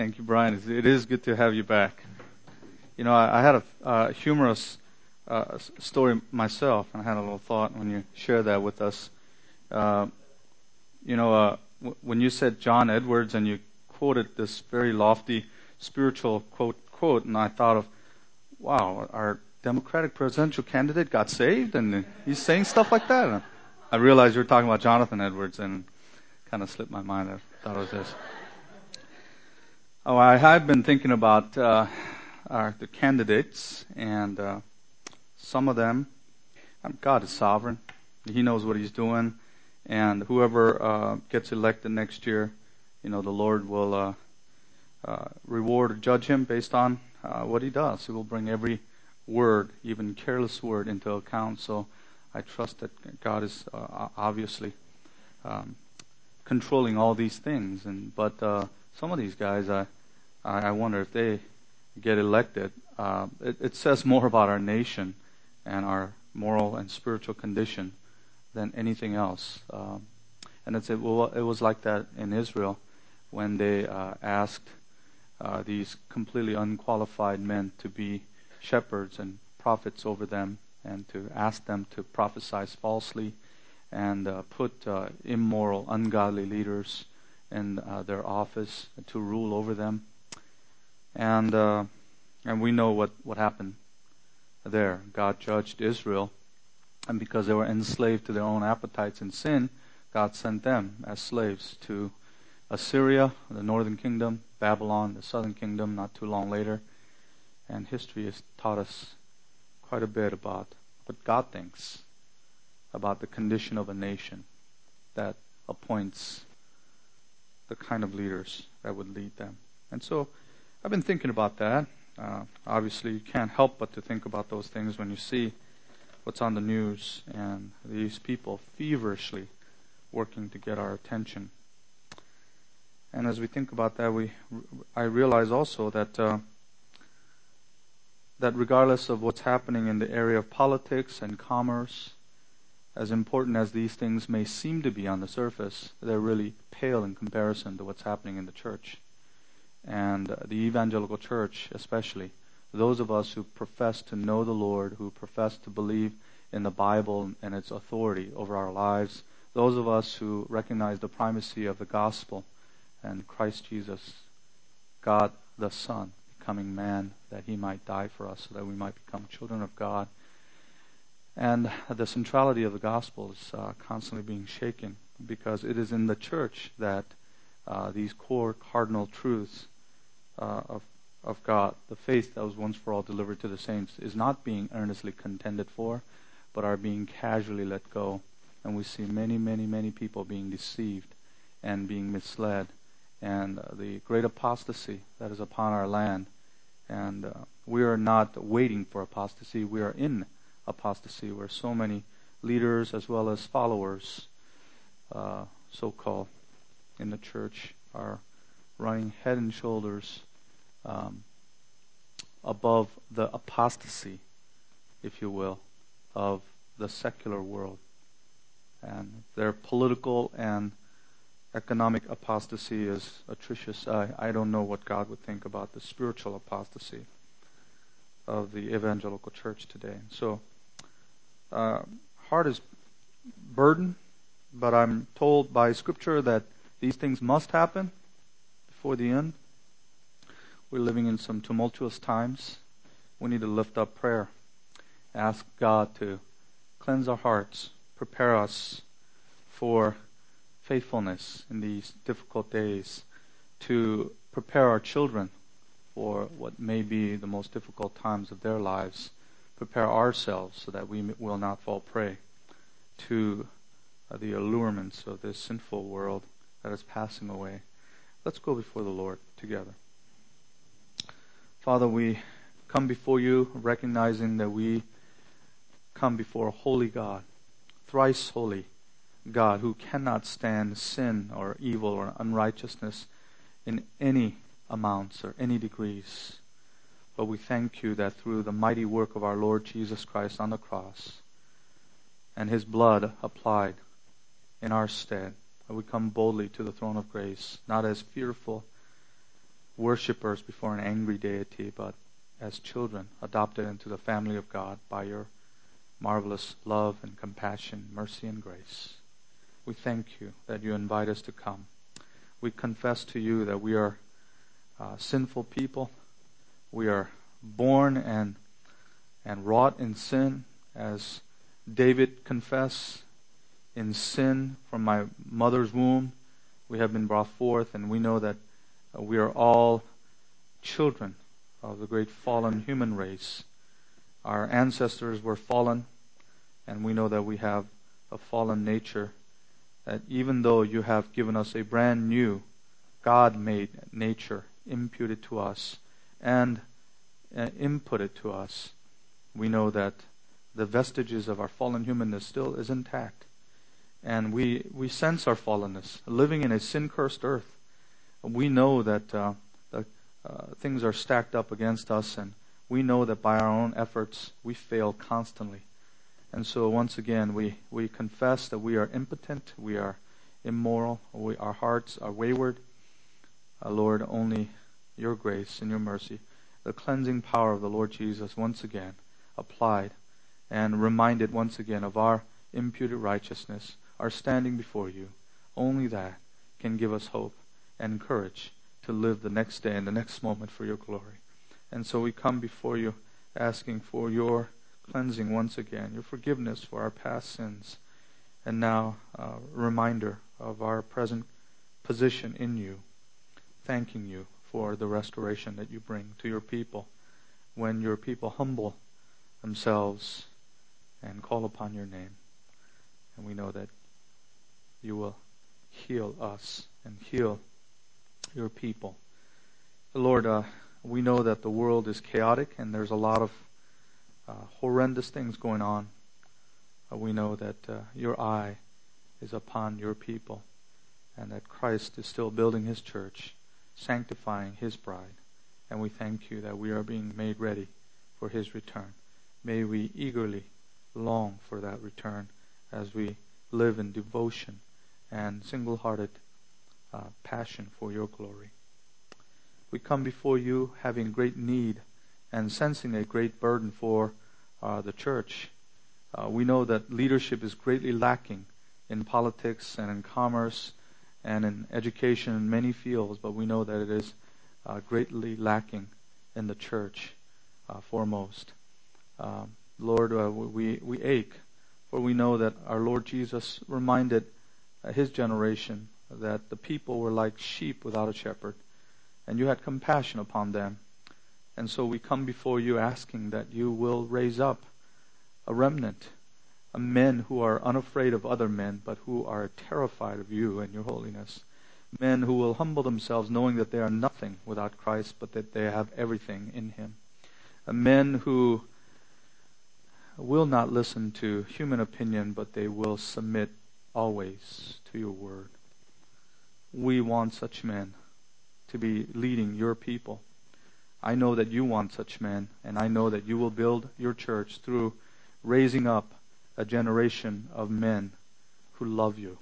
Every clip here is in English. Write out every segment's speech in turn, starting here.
Thank you, Brian. It is good to have you back. You know, I had a humorous story myself, and I had a little thought when you shared that with us. When you said John Edwards and you quoted this very lofty spiritual quote, and I thought of, wow, our Democratic presidential candidate got saved, and he's saying stuff like that. And I realized you were talking about Jonathan Edwards, and kind of slipped my mind. I thought it was this. Oh, I have been thinking about the candidates, and some of them, God is sovereign. He knows what He's doing, and whoever gets elected next year, the Lord will reward or judge him based on what he does. He will bring every word, even careless word, into account. So I trust that God is obviously controlling all these things. But some of these guys, I wonder if they get elected. It says more about our nation and our moral and spiritual condition than anything else. And it was like that in Israel when they asked these completely unqualified men to be shepherds and prophets over them, and to ask them to prophesy falsely and put immoral, ungodly leaders in their office to rule over them. And we know what happened there. God judged Israel, and because they were enslaved to their own appetites and sin, God sent them as slaves to Assyria, the northern kingdom, Babylon, the southern kingdom, not too long later. And history has taught us quite a bit about what God thinks about the condition of a nation that appoints the kind of leaders that would lead them. And so I've been thinking about that. Obviously, you can't help but to think about those things when you see what's on the news and these people feverishly working to get our attention. And as we think about that, I realize also that that regardless of what's happening in the area of politics and commerce, as important as these things may seem to be on the surface, they're really pale in comparison to what's happening in the church. And the evangelical church especially, those of us who profess to know the Lord, who profess to believe in the Bible and its authority over our lives, those of us who recognize the primacy of the gospel and Christ Jesus, God the Son, becoming man that He might die for us so that we might become children of God. And the centrality of the gospel is constantly being shaken, because it is in the church that these core cardinal truths of God, the faith that was once for all delivered to the saints, is not being earnestly contended for, but are being casually let go. And we see many, many, many people being deceived and being misled, and the great apostasy that is upon our land. And we are not waiting for apostasy. We are in apostasy, where so many leaders as well as followers, so-called, in the church are running head and shoulders above the apostasy, if you will, of the secular world. And their political and economic apostasy is atrocious. I don't know what God would think about the spiritual apostasy of the evangelical church today. So, heart is burdened, but I'm told by Scripture that these things must happen before the end. We're living in some tumultuous times. We need to lift up prayer. Ask God to cleanse our hearts, prepare us for faithfulness in these difficult days, to prepare our children for what may be the most difficult times of their lives, prepare ourselves so that we will not fall prey to the allurements of this sinful world that is passing away. Let's go before the Lord together. Father, we come before you recognizing that we come before a holy God, thrice holy God, who cannot stand sin or evil or unrighteousness in any amounts or any degrees. But we thank you that through the mighty work of our Lord Jesus Christ on the cross and His blood applied in our stead, that we come boldly to the throne of grace, not as fearful worshipers before an angry deity, but as children adopted into the family of God by your marvelous love and compassion, mercy and grace. We thank you that you invite us to come. We confess to you that we are sinful people. We are born and wrought in sin, as David confessed, in sin from my mother's womb we have been brought forth, and we know that we are all children of the great fallen human race. Our ancestors were fallen, and we know that we have a fallen nature, that even though you have given us a brand new God-made nature imputed to us and inputted to us, we know that the vestiges of our fallen humanness still is intact. And we sense our fallenness. Living in a sin-cursed earth, we know that things are stacked up against us, and we know that by our own efforts we fail constantly. And so once again we confess that we are impotent, we are immoral, our hearts are wayward. Lord, only your grace and your mercy, the cleansing power of the Lord Jesus once again applied and reminded once again of our imputed righteousness, our standing before you. Only that can give us hope and courage to live the next day and the next moment for your glory. And so we come before you asking for your cleansing once again, your forgiveness for our past sins, and now a reminder of our present position in you, thanking you for the restoration that you bring to your people when your people humble themselves and call upon your name. And we know that you will heal us and heal your people. Lord, we know that the world is chaotic and there's a lot of horrendous things going on. We know that your eye is upon your people, and that Christ is still building his church, sanctifying his bride. And we thank you that we are being made ready for his return. May we eagerly long for that return as we live in devotion and single-hearted passion for your glory. We come before you having great need and sensing a great burden for the church. We know that leadership is greatly lacking in politics and in commerce and in education in many fields, but we know that it is greatly lacking in the church foremost. Lord, we ache, for we know that our Lord Jesus reminded his generation that the people were like sheep without a shepherd, and you had compassion upon them. And so we come before you asking that you will raise up a remnant, men who are unafraid of other men, but who are terrified of you and your holiness. Men who will humble themselves, knowing that they are nothing without Christ, but that they have everything in him. Men who will not listen to human opinion, but they will submit always to your word. We want such men to be leading your people. I know that you want such men, and I know that you will build your church through raising up a generation of men who love you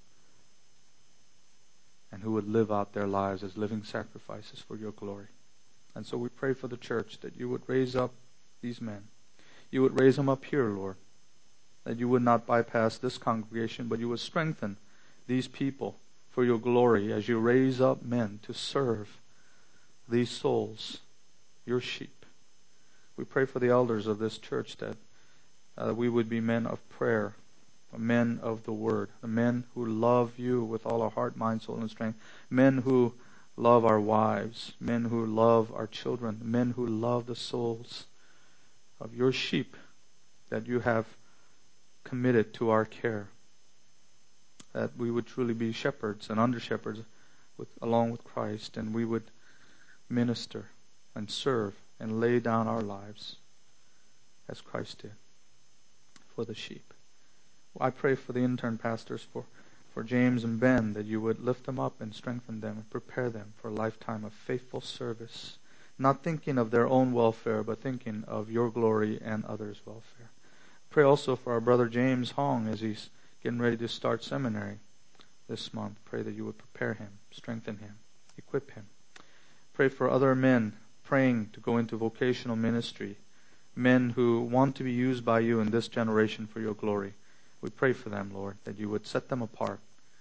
and who would live out their lives as living sacrifices for your glory. And so we pray for the church that you would raise up these men. You would raise them up here, Lord, that you would not bypass this congregation, but you would strengthen these people for your glory as you raise up men to serve these souls, your sheep. We pray for the elders of this church that we would be men of prayer, men of the word, men who love you with all our heart, mind, soul, and strength, men who love our wives, men who love our children, men who love the souls of your sheep that you have committed to our care. That we would truly be shepherds and under shepherds along with Christ, and we would minister and serve and lay down our lives as Christ did for the sheep. I pray for the intern pastors, for James and Ben, that you would lift them up and strengthen them and prepare them for a lifetime of faithful service, not thinking of their own welfare, but thinking of your glory and others' welfare. Pray also for our brother James Hong as he's getting ready to start seminary this month. Pray that you would prepare him, strengthen him, equip him. Pray for other men praying to go into vocational ministry, men who want to be used by you in this generation for your glory. We pray for them, Lord, that you would set them apart.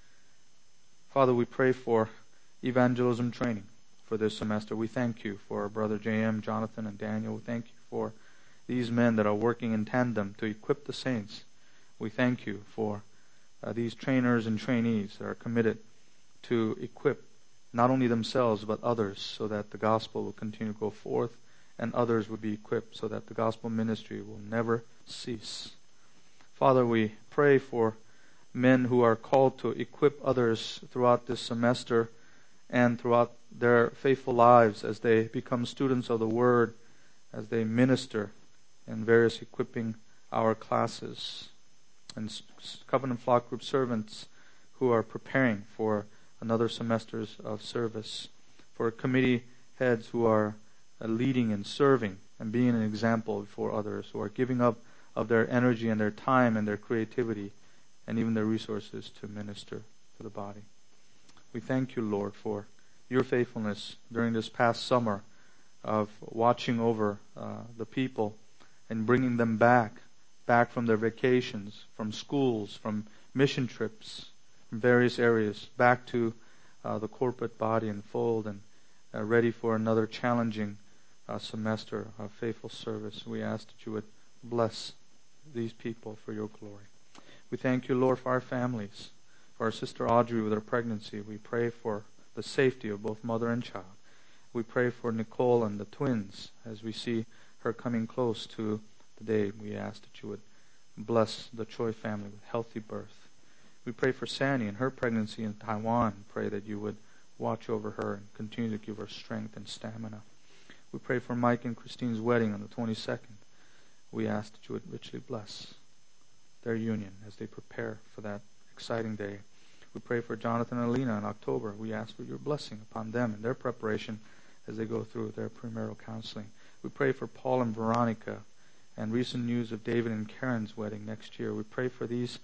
Father, we pray for evangelism training for this semester. We thank you for our brother J.M., Jonathan, and Daniel. We thank you for these men that are working in tandem to equip the saints. We thank you for these trainers and trainees that are committed to equip not only themselves but others, so that the gospel will continue to go forth and others will be equipped, so that the gospel ministry will never cease. Father, we pray for men who are called to equip others throughout this semester and throughout their faithful lives as they become students of the Word, as they minister in various equipping hour classes, and Covenant Flock Group servants who are preparing for another semesters of service, for committee heads who are leading and serving and being an example before others, who are giving up of their energy and their time and their creativity and even their resources to minister to the body. We thank you, Lord, for your faithfulness during this past summer of watching over the people and bringing them back from their vacations, from schools, from mission trips, from various areas, back to the corporate body and fold, and ready for another challenging semester of faithful service. We ask that you would bless these people for your glory. We thank you, Lord, for our families, for our sister Audrey with her pregnancy. We pray for the safety of both mother and child. We pray for Nicole and the twins as we see her coming close to the day. We ask that you would bless the Choi family with healthy birth. We pray for Sandy and her pregnancy in Taiwan. Pray that you would watch over her and continue to give her strength and stamina. We pray for Mike and Christine's wedding on the 22nd. We ask that you would richly bless their union as they prepare for that exciting day. We pray for Jonathan and Alina in October. We ask for your blessing upon them in their preparation as they go through their premarital counseling. We pray for Paul and Veronica and recent news of David and Karen's wedding next year. We pray for these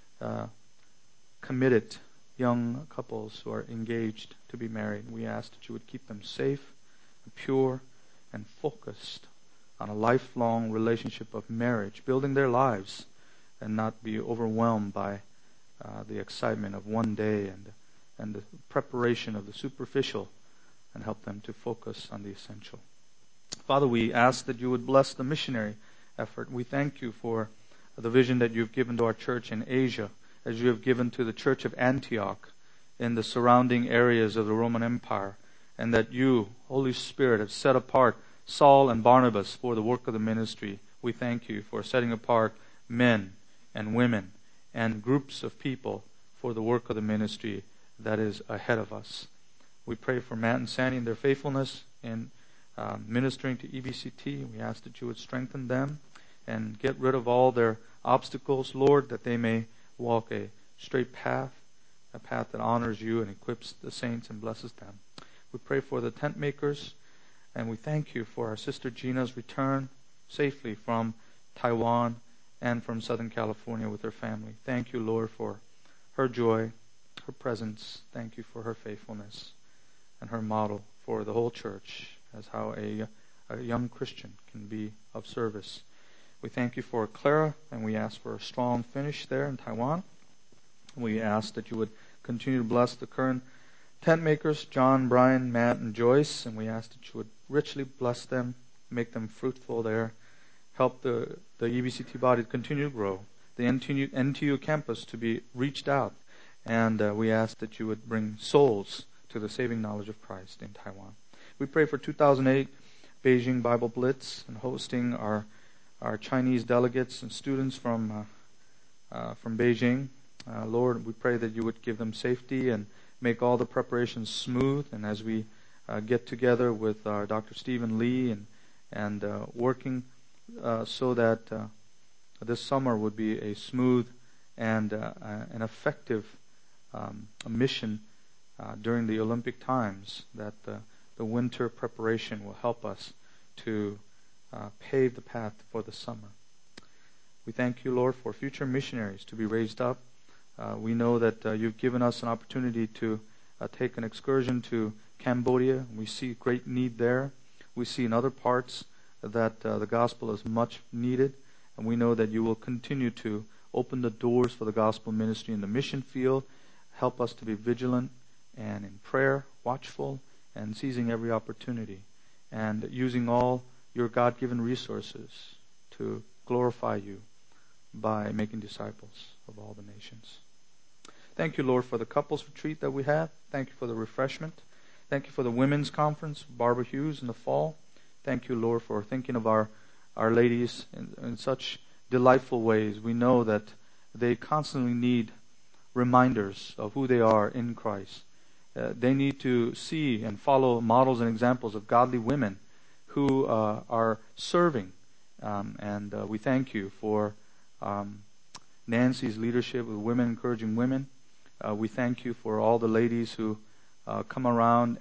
committed young couples who are engaged to be married. We ask that you would keep them safe and pure and focused on a lifelong relationship of marriage, building their lives and not be overwhelmed by the excitement of one day and the preparation of the superficial, and help them to focus on the essential. Father, we ask that you would bless the missionary effort. We thank you for the vision that you've given to our church in Asia, as you have given to the church of Antioch in the surrounding areas of the Roman Empire, and that you, Holy Spirit, have set apart Saul and Barnabas for the work of the ministry. We thank you for setting apart men and women and groups of people for the work of the ministry that is ahead of us. We pray for Matt and Sandy and their faithfulness in ministering to EBCT. We ask that you would strengthen them and get rid of all their obstacles, Lord, that they may walk a straight path, a path that honors you and equips the saints and blesses them. We pray for the tent makers, and we thank you for our sister Gina's return safely from Taiwan and from Southern California with her family. Thank you, Lord, for her joy, her presence. Thank you for her faithfulness and her model for the whole church as how a young Christian can be of service. We thank you for Clara, and we ask for a strong finish there in Taiwan. We ask that you would continue to bless the current tent makers, John, Brian, Matt, and Joyce, and we ask that you would richly bless them, make them fruitful there, help the EBCT body to continue to grow, the NTU campus to be reached out, and we ask that you would bring souls to the saving knowledge of Christ in Taiwan. We pray for 2008 Beijing Bible Blitz and hosting our Chinese delegates and students from Beijing. Lord, we pray that you would give them safety and make all the preparations smooth. And as we get together with Dr. Stephen Lee and working so that this summer would be a smooth and an effective mission during the Olympic times, that the winter preparation will help us to pave the path for the summer. We thank you, Lord, for future missionaries to be raised up. We know that you've given us an opportunity to take an excursion to Cambodia. We see great need there. We see in other parts that the gospel is much needed. And we know that you will continue to open the doors for the gospel ministry in the mission field. Help us to be vigilant and in prayer, watchful, and seizing every opportunity. And using all your God-given resources to glorify you by making disciples of all the nations. Thank you, Lord, for the couples retreat that we have. Thank you for the refreshment. Thank you for the women's conference, Barbara Hughes, in the fall. Thank you, Lord, for thinking of our ladies in such delightful ways. We know that they constantly need reminders of who they are in Christ. They need to see and follow models and examples of godly women who are serving. And we thank you for Nancy's leadership with Women Encouraging Women. We thank you for all the ladies who come around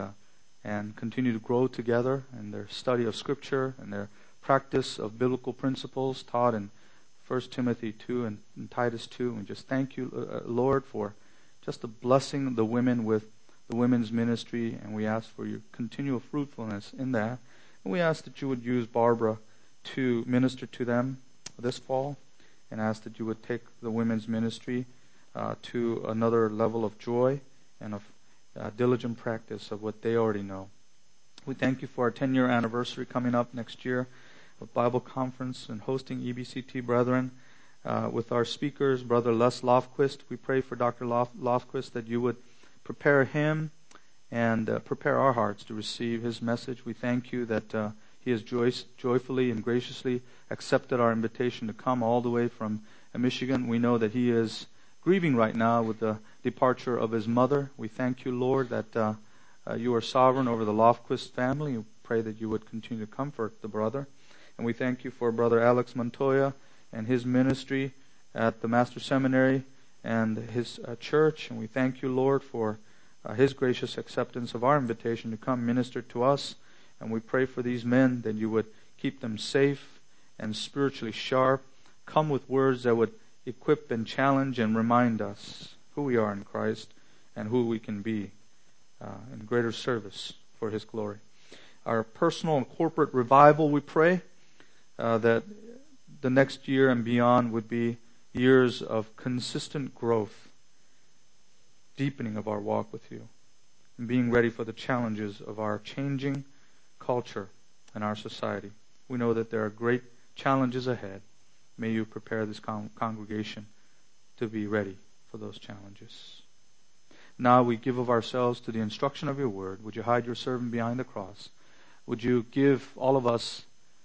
and continue to grow together in their study of Scripture and their practice of biblical principles taught in 1 Timothy 2 and Titus 2. And just thank you, Lord, for just the blessing of the women with the women's ministry. And we ask for your continual fruitfulness in that. And we ask that you would use Barbara to minister to them this fall. And ask that you would take the women's ministry to another level of joy and of diligent practice of what they already know. We thank you for our 10-year anniversary coming up next year of Bible Conference and hosting EBCT Brethren with our speakers, Brother Les Lofquist. We pray for Dr. Lofquist that you would prepare him and prepare our hearts to receive his message. We thank you that he has joyfully and graciously accepted our invitation to come all the way from Michigan. We know that he is grieving right now with the departure of his mother. We thank you, Lord, that you are sovereign over the Lofquist family. We pray that you would continue to comfort the brother. And we thank you for Brother Alex Montoya and his ministry at the Master Seminary and his church. And we thank you, Lord, for his gracious acceptance of our invitation to come minister to us. And we pray for these men that you would keep them safe and spiritually sharp. Come with words that would equip and challenge and remind us who we are in Christ and who we can be in greater service for His glory. Our personal and corporate revival, we pray that the next year and beyond would be years of consistent growth, deepening of our walk with you, and being ready for the challenges of our changing culture and our society. We know that there are great challenges ahead. May you prepare this congregation to be ready for those challenges. Now we give of ourselves to the instruction of your word. Would you hide your servant behind the cross? Would you give all of us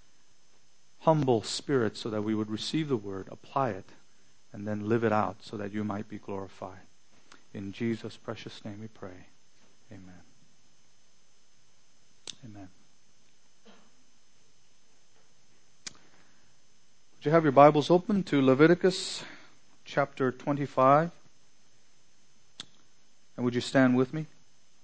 humble spirits so that we would receive the word, apply it, and then live it out so that you might be glorified. In Jesus' precious name we pray. Amen. Amen. Would you have your Bibles open to Leviticus chapter 25? And would you stand with me?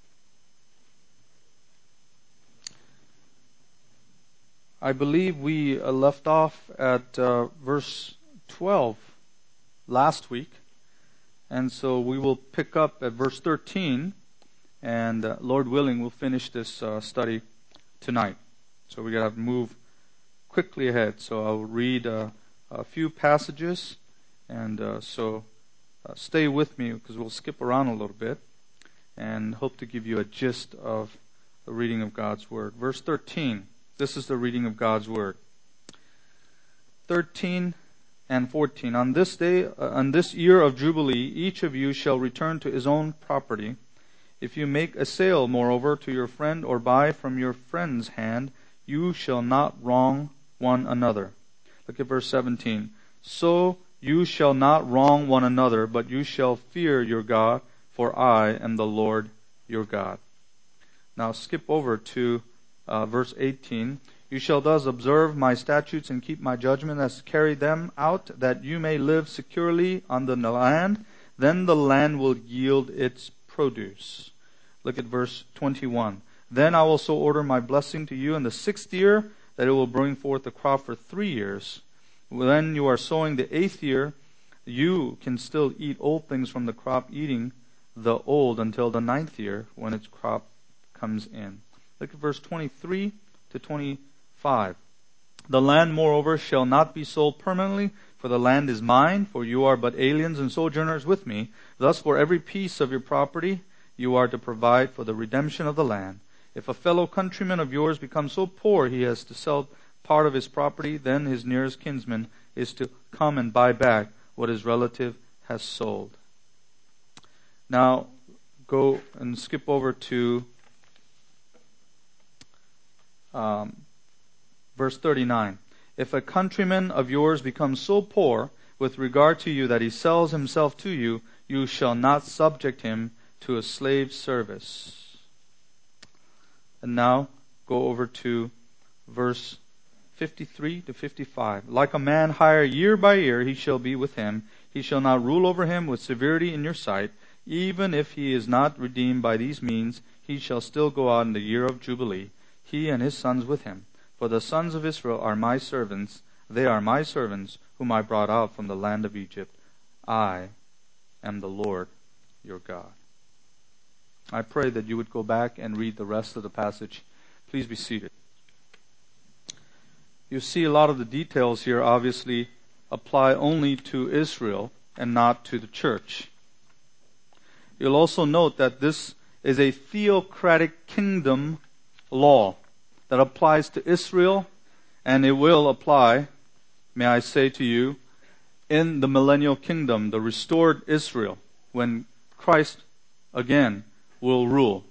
I believe we left off at verse 12 last week. And so we will pick up at verse 13. And Lord willing, we'll finish this study tonight. So we got to move quickly ahead. So I'll read a few passages. And so stay with me because we'll skip around a little bit. And hope to give you a gist of the reading of God's Word. Verse 13. This is the reading of God's Word. 13 and 14. On this day, on this year of Jubilee, each of you shall return to his own property. If you make a sale, moreover, to your friend or buy from your friend's hand, you shall not wrong one another. Look at verse 17. So you shall not wrong one another, but you shall fear your God, for I am the Lord your God. Now skip over to verse 18. You shall thus observe my statutes and keep my judgment as carry them out, that you may live securely on the land. Then the land will yield its produce. Look at verse 21. Then I will so order my blessing to you in the 6th year, that it will bring forth a crop for 3 years. When you are sowing the 8th year, you can still eat old things from the crop, eating the old until the 9th year, when its crop comes in. Look at verse 23 to 25. The land, moreover, shall not be sold permanently, for the land is mine, for you are but aliens and sojourners with me. Thus for every piece of your property you are to provide for the redemption of the land. If a fellow countryman of yours becomes so poor he has to sell part of his property, then his nearest kinsman is to come and buy back what his relative has sold. Now, go and skip over to verse 39. If a countryman of yours becomes so poor with regard to you that he sells himself to you, you shall not subject him to a slave service. And now, go over to verse 53 to 55. Like a man hired year by year, he shall be with him. He shall not rule over him with severity in your sight. Even if he is not redeemed by these means, he shall still go out in the year of Jubilee, he and his sons with him. For the sons of Israel are my servants. They are my servants, whom I brought out from the land of Egypt. I am the Lord your God. I pray that you would go back and read the rest of the passage. Please be seated. You see a lot of the details here obviously apply only to Israel and not to the church. You'll also note that this is a theocratic kingdom law that applies to Israel, and it will apply, may I say to you, in the millennial kingdom, the restored Israel, when Christ again will rule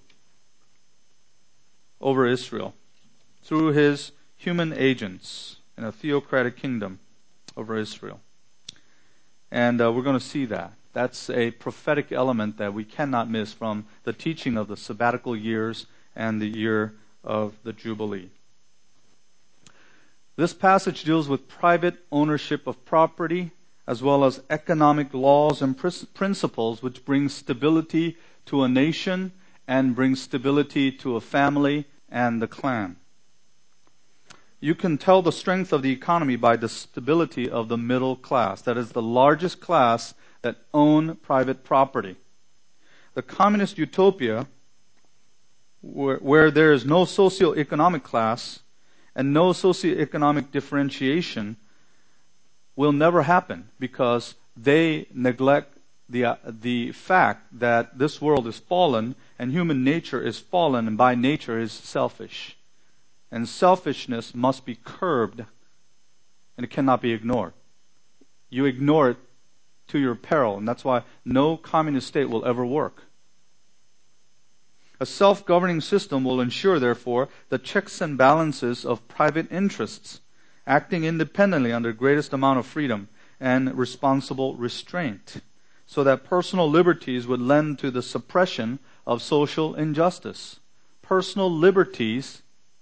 over Israel through his human agents in a theocratic kingdom over Israel. And we're going to see that. That's a prophetic element that we cannot miss from the teaching of the sabbatical years and the year of the Jubilee. This passage deals with private ownership of property as well as economic laws and principles which bring stability to a nation and bring stability to a family and the clan. You can tell the strength of the economy by the stability of the middle class. That is the largest class that own private property. The communist utopia, where there is no socioeconomic class and no socioeconomic differentiation, will never happen because they neglect the fact that this world is fallen and human nature is fallen and by nature is selfish. And selfishness must be curbed and it cannot be ignored. You ignore it to your peril, and that's why no communist state will ever work. A self-governing system will ensure, therefore, the checks and balances of private interests, acting independently under greatest amount of freedom and responsible restraint, so that personal liberties would lend to the suppression of social injustice. Personal liberties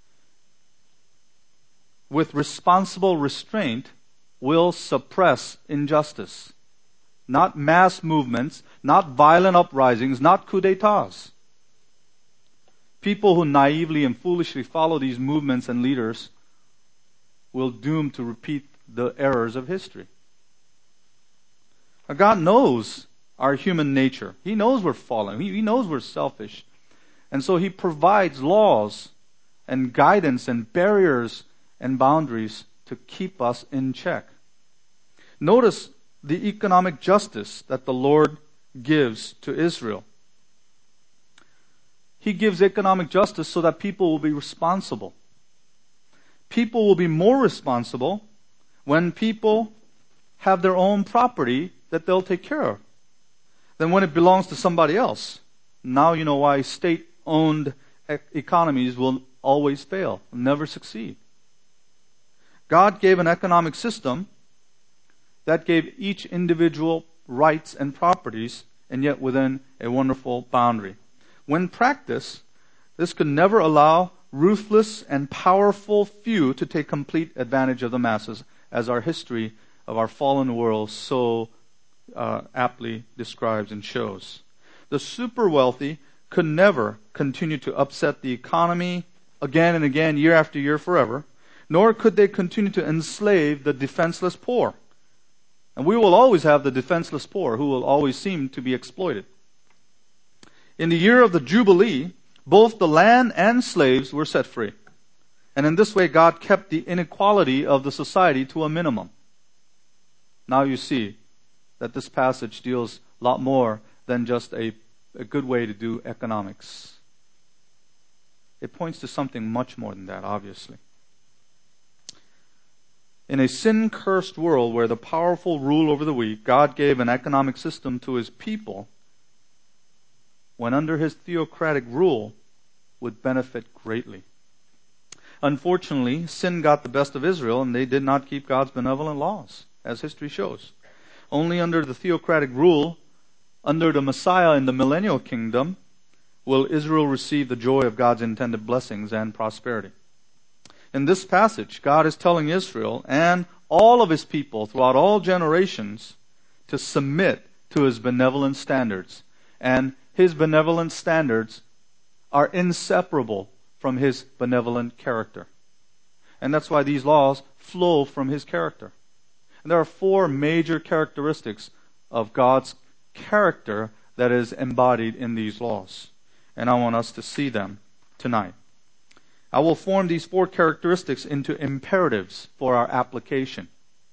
with responsible restraint will suppress injustice. Not mass movements, not violent uprisings, not coups d'etats. People who naively and foolishly follow these movements and leaders will doom to repeat the errors of history. Now, God knows our human nature. He knows we're fallen. He knows we're selfish. And so He provides laws and guidance and barriers and boundaries to keep us in check. Notice the economic justice that the Lord gives to Israel. He gives economic justice so that people will be responsible. People will be more responsible when people have their own property that they'll take care of than when it belongs to somebody else. Now you know why state-owned economies will always fail, never succeed. God gave an economic system that gave each individual rights and properties, and yet within a wonderful boundary. When practiced, this could never allow ruthless and powerful few to take complete advantage of the masses, as our history of our fallen world so aptly describes and shows. The super wealthy could never continue to upset the economy again and again, year after year, forever, nor could they continue to enslave the defenseless poor. And we will always have the defenseless poor who will always seem to be exploited. In the year of the Jubilee, both the land and slaves were set free. And in this way, God kept the inequality of the society to a minimum. Now you see that this passage deals a lot more than just a good way to do economics. It points to something much more than that, obviously. In a sin-cursed world where the powerful rule over the weak, God gave an economic system to His people when under His theocratic rule would benefit greatly. Unfortunately, sin got the best of Israel and they did not keep God's benevolent laws, as history shows. Only under the theocratic rule, under the Messiah in the millennial kingdom, will Israel receive the joy of God's intended blessings and prosperity. In this passage, God is telling Israel and all of His people throughout all generations to submit to His benevolent standards. And His benevolent standards are inseparable from His benevolent character. And that's why these laws flow from His character. And there are 4 major characteristics of God's character that is embodied in these laws. And I want us to see them tonight. I will form these 4 characteristics into imperatives for our application.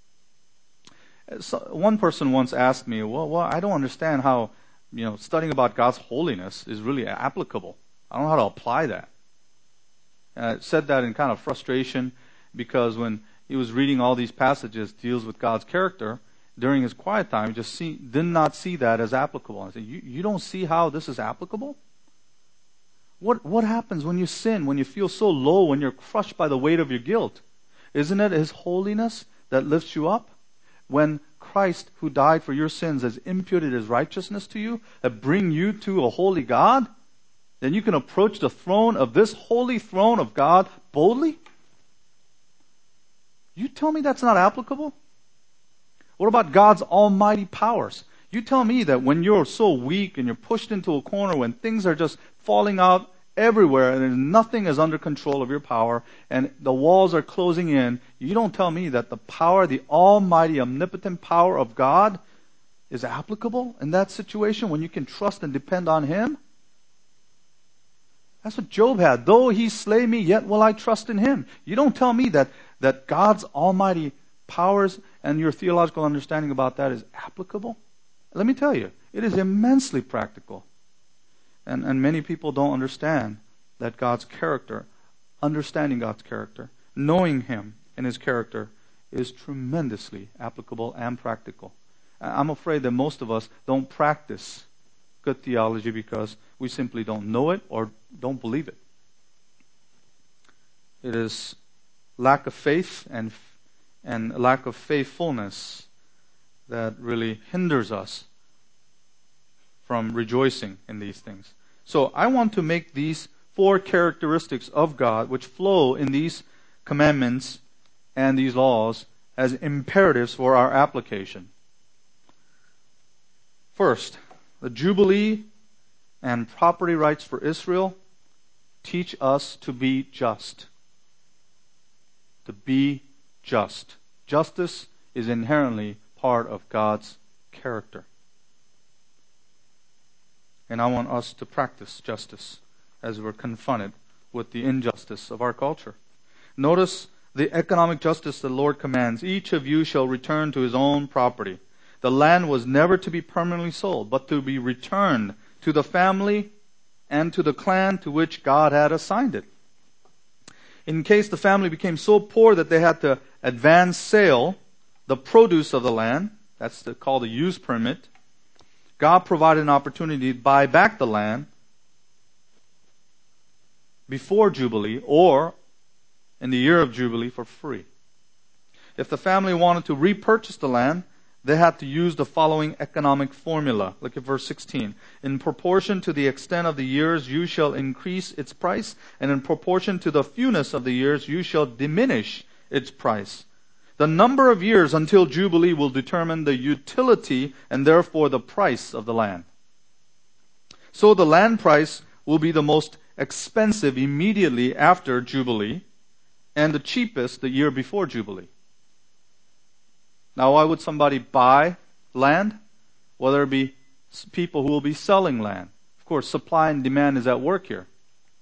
So one person once asked me, well, I don't understand how, studying about God's holiness is really applicable. I don't know how to apply that. And I said that in kind of frustration because when he was reading all these passages deals with God's character, during his quiet time, he just did not see that as applicable. I said, you don't see how this is applicable? What happens when you sin, when you feel so low, when you're crushed by the weight of your guilt? Isn't it His holiness that lifts you up? When Christ, who died for your sins, has imputed His righteousness to you, that bring you to a holy God, then you can approach the throne of this holy throne of God boldly? You tell me that's not applicable? What about God's almighty powers? You tell me that when you're so weak and you're pushed into a corner, when things are just falling out everywhere and nothing is under control of your power and the walls are closing in, you don't tell me that the power, the almighty, omnipotent power of God is applicable in that situation when you can trust and depend on Him? That's what Job had. Though He slay me, yet will I trust in Him. You don't tell me that God's almighty powers and your theological understanding about that is applicable. Let me tell you, it is immensely practical. And many people don't understand that God's character, understanding God's character, knowing Him and His character is tremendously applicable and practical. I'm afraid that most of us don't practice good theology because we simply don't know it or don't believe it. It is lack of faith and lack of faithfulness that really hinders us from rejoicing in these things. So I want to make these 4 characteristics of God which flow in these commandments and these laws as imperatives for our application. First, the Jubilee and property rights for Israel teach us to be just. To be just. Justice is inherently part of God's character. And I want us to practice justice as we're confronted with the injustice of our culture. Notice the economic justice the Lord commands. Each of you shall return to his own property. The land was never to be permanently sold, but to be returned to the family and to the clan to which God had assigned it. In case the family became so poor that they had to advance sale the produce of the land, that's called a use permit, God provided an opportunity to buy back the land before Jubilee or in the year of Jubilee for free. If the family wanted to repurchase the land, they had to use the following economic formula. Look at verse 16. In proportion to the extent of the years, you shall increase its price, and in proportion to the fewness of the years, you shall diminish its price. The number of years until Jubilee will determine the utility and therefore the price of the land. So the land price will be the most expensive immediately after Jubilee and the cheapest the year before Jubilee. Now, why would somebody buy land? Well, there will be people who will be selling land. Of course, supply and demand is at work here.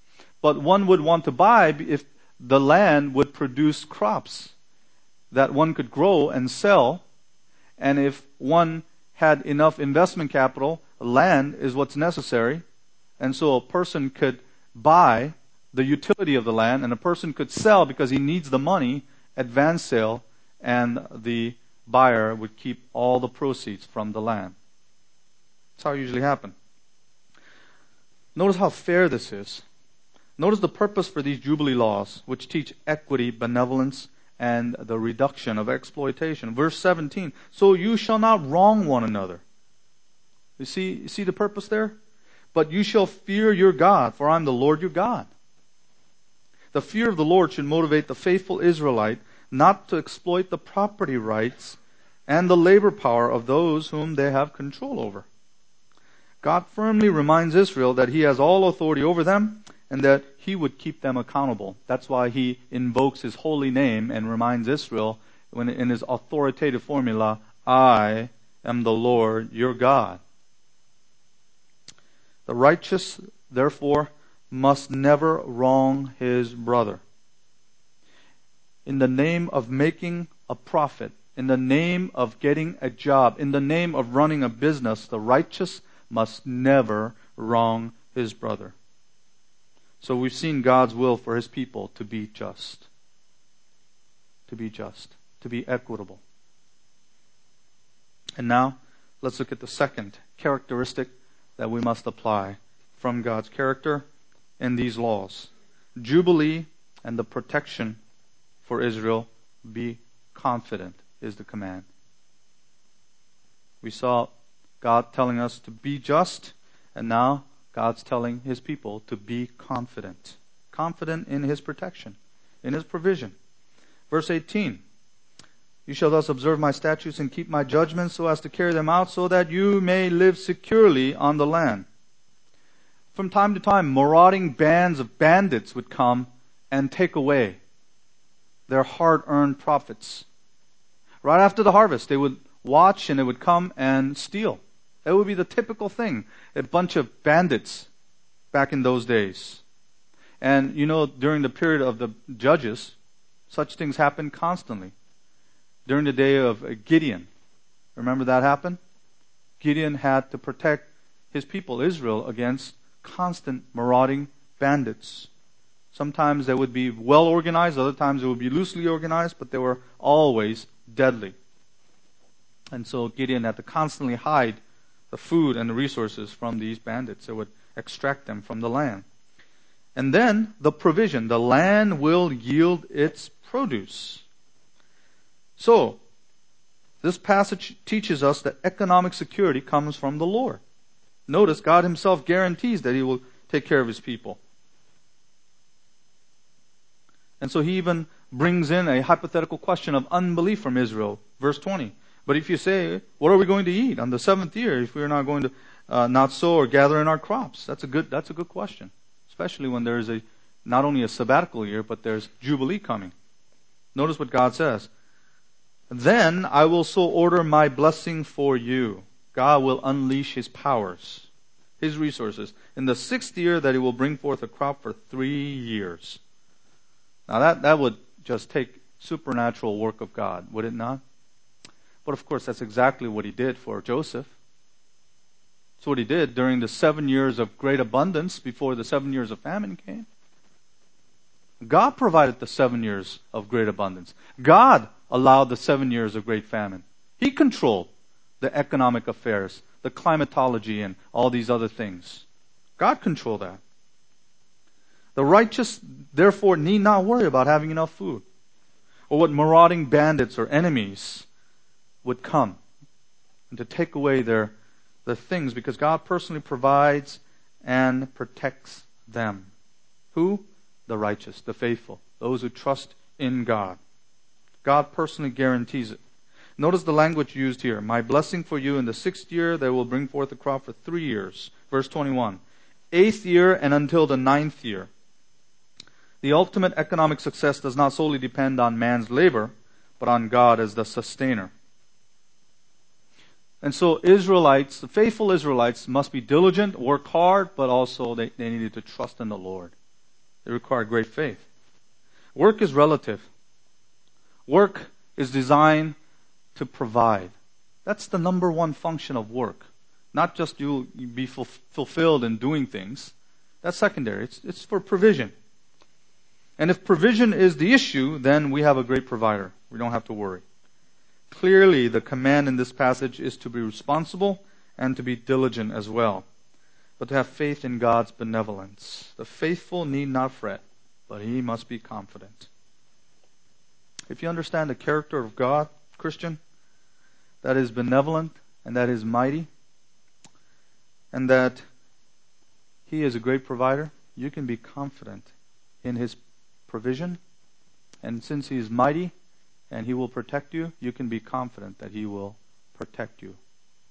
but one would want to buy if the land would produce crops that one could grow and sell. And if one had enough investment capital, land is what's necessary. And so a person could buy the utility of the land, and a person could sell because he needs the money, advance sale, and the buyer would keep all the proceeds from the land. That's how it usually happened. Notice how fair this is. Notice the purpose for these Jubilee laws, which teach equity, benevolence, and the reduction of exploitation. Verse 17, so you shall not wrong one another. You see the purpose there? But you shall fear your God, for I am the Lord your God. The fear of the Lord should motivate the faithful Israelite not to exploit the property rights and the labor power of those whom they have control over. God firmly reminds Israel that He has all authority over them and that He would keep them accountable. That's why He invokes His holy name and reminds Israel when in His authoritative formula, I am the Lord your God. The righteous, therefore, must never wrong his brother. In the name of making a profit, in the name of getting a job, in the name of running a business, the righteous must never wrong his brother. So we've seen God's will for His people to be just. To be just. To be equitable. And now, let's look at the second characteristic that we must apply from God's character in these laws. Jubilee and the protection for Israel, be confident, is the command. We saw God telling us to be just, and now God's telling His people to be confident. Confident in His protection, in His provision. Verse 18, you shall thus observe my statutes and keep my judgments so as to carry them out, so that you may live securely on the land. From time to time, marauding bands of bandits would come and take away their hard-earned profits. Right after the harvest, they would watch and they would come and steal. That would be the typical thing. A bunch of bandits back in those days. And during the period of the judges, such things happened constantly. During the day of Gideon, remember that happened? Gideon had to protect his people, Israel, against constant marauding bandits. Sometimes they would be well organized, other times they would be loosely organized, but they were always deadly. And so Gideon had to constantly hide the food and the resources from these bandits. They would extract them from the land. And then the provision, the land will yield its produce. So, this passage teaches us that economic security comes from the Lord. Notice God Himself guarantees that He will take care of His people. And so He even brings in a hypothetical question of unbelief from Israel. Verse 20. But if you say, what are we going to eat on the seventh year if we are not going to not sow or gather in our crops? That's a good question. Especially when there is not only a sabbatical year, but there's Jubilee coming. Notice what God says. Then I will so order my blessing for you. God will unleash His powers, His resources, in the sixth year that He will bring forth a crop for 3 years. Now that would just take supernatural work of God, would it not? But of course, that's exactly what He did for Joseph. That's what He did during the 7 years of great abundance before the 7 years of famine came. God provided the 7 years of great abundance. God allowed the 7 years of great famine. He controlled the economic affairs, the climatology, and all these other things. God controlled that. The righteous, therefore, need not worry about having enough food, or what marauding bandits or enemies would come and to take away their things, because God personally provides and protects them. Who? The righteous, the faithful, those who trust in God. God personally guarantees it. Notice the language used here. My blessing for you in the 6th year, they will bring forth a crop for 3 years. Verse 21. 8th year and until the 9th year. The ultimate economic success does not solely depend on man's labor, but on God as the sustainer. And so Israelites, the faithful Israelites, must be diligent, work hard, but also they needed to trust in the Lord. They require great faith. Work is relative. Work is designed to provide. That's the number one function of work. Not just you be fulfilled in doing things. That's secondary. It's for provision. And if provision is the issue, then we have a great provider. We don't have to worry. Clearly, the command in this passage is to be responsible and to be diligent as well, but to have faith in God's benevolence. The faithful need not fret, but he must be confident. If you understand the character of God, Christian, that is benevolent and that is mighty, and that he is a great provider, you can be confident in his provision. And since he is mighty and he will protect you, you can be confident that he will protect you.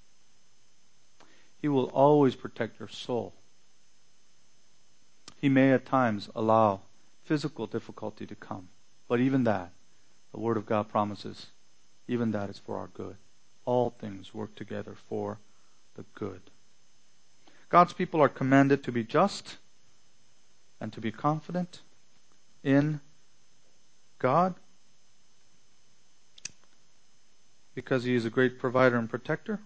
He will always protect your soul. He may at times allow physical difficulty to come, but even that, the Word of God promises, even that is for our good. All things work together for the good. God's people are commanded to be just and to be confident in God because he is a great provider and protector,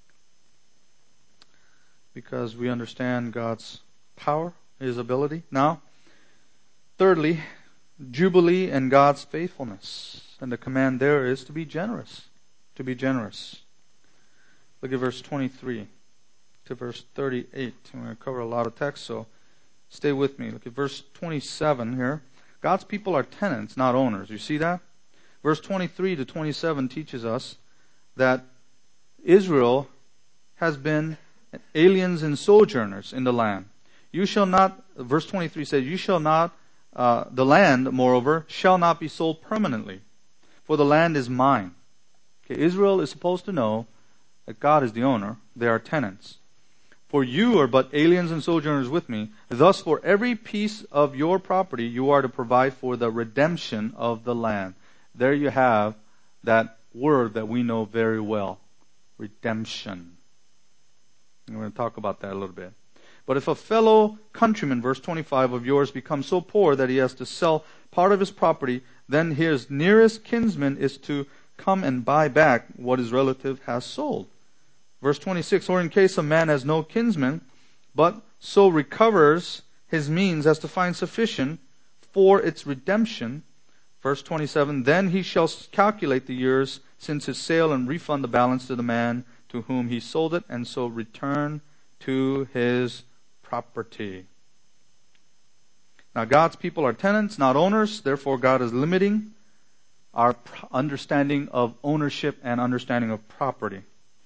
because we understand God's power, his ability. Now, thirdly, Jubilee and God's faithfulness. And the command there is to be generous. To be generous. Look at verse 23 to verse 38. I'm going to cover a lot of text, so stay with me. Look at verse 27 here. God's people are tenants, not owners. You see that? Verse 23 to 27 teaches us that Israel has been aliens and sojourners in the land. You shall not, verse 23 says, you shall not, the land, moreover, shall not be sold permanently, for the land is mine. Okay, Israel is supposed to know that God is the owner. They are tenants. For you are but aliens and sojourners with me. Thus for every piece of your property you are to provide for the redemption of the land. There you have that word that we know very well. Redemption. And we're going to talk about that a little bit. But if a fellow countryman, verse 25, of yours becomes so poor that he has to sell part of his property, then his nearest kinsman is to come and buy back what his relative has sold. Verse 26, or in case a man has no kinsman, but so recovers his means as to find sufficient for its redemption. Verse 27, then he shall calculate the years since his sale and refund the balance to the man to whom he sold it, and so return to his property. Now God's people are tenants, not owners. Therefore God is limiting our understanding of ownership and understanding of property.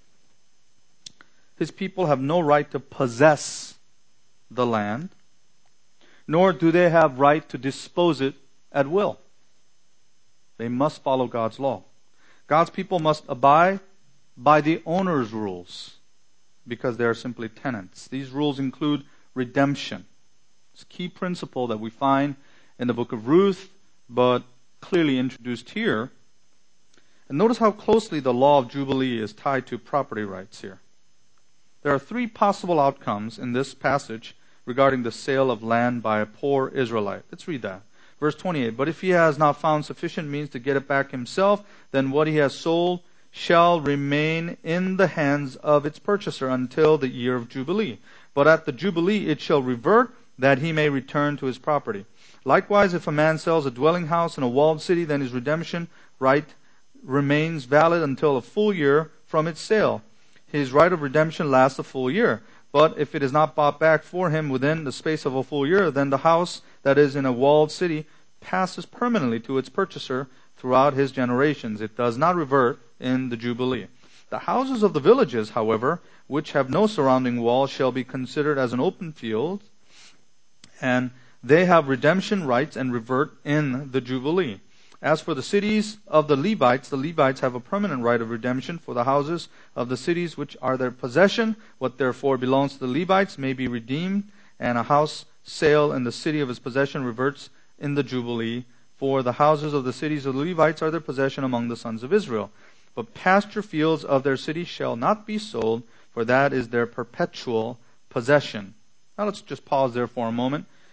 His people have no right to possess the land, nor do they have right to dispose it at will. They must follow God's law. God's people must abide by the owner's rules because they are simply tenants. These rules include redemption. It's a key principle that we find in the book of Ruth, but clearly introduced here. And notice how closely the law of Jubilee is tied to property rights here. There are three possible outcomes in this passage regarding the sale of land by a poor Israelite. Let's read that. Verse 28, but if he has not found sufficient means to get it back himself, then what he has sold shall remain in the hands of its purchaser until the year of Jubilee. But at the Jubilee it shall revert, that he may return to his property. Likewise, if a man sells a dwelling house in a walled city, then his redemption right remains valid until a full year from its sale. His right of redemption lasts a full year. But if it is not bought back for him within the space of a full year, then the house that is in a walled city passes permanently to its purchaser throughout his generations. It does not revert in the Jubilee. The houses of the villages, however, which have no surrounding wall, shall be considered as an open field, and they have redemption rights and revert in the Jubilee. As for the cities of the Levites have a permanent right of redemption, for the houses of the cities which are their possession, what therefore belongs to the Levites, may be redeemed, and a house sale in the city of his possession reverts in the Jubilee, for the houses of the cities of the Levites are their possession among the sons of Israel. But pasture fields of their cities shall not be sold, for that is their perpetual possession. Now let's just pause there for a moment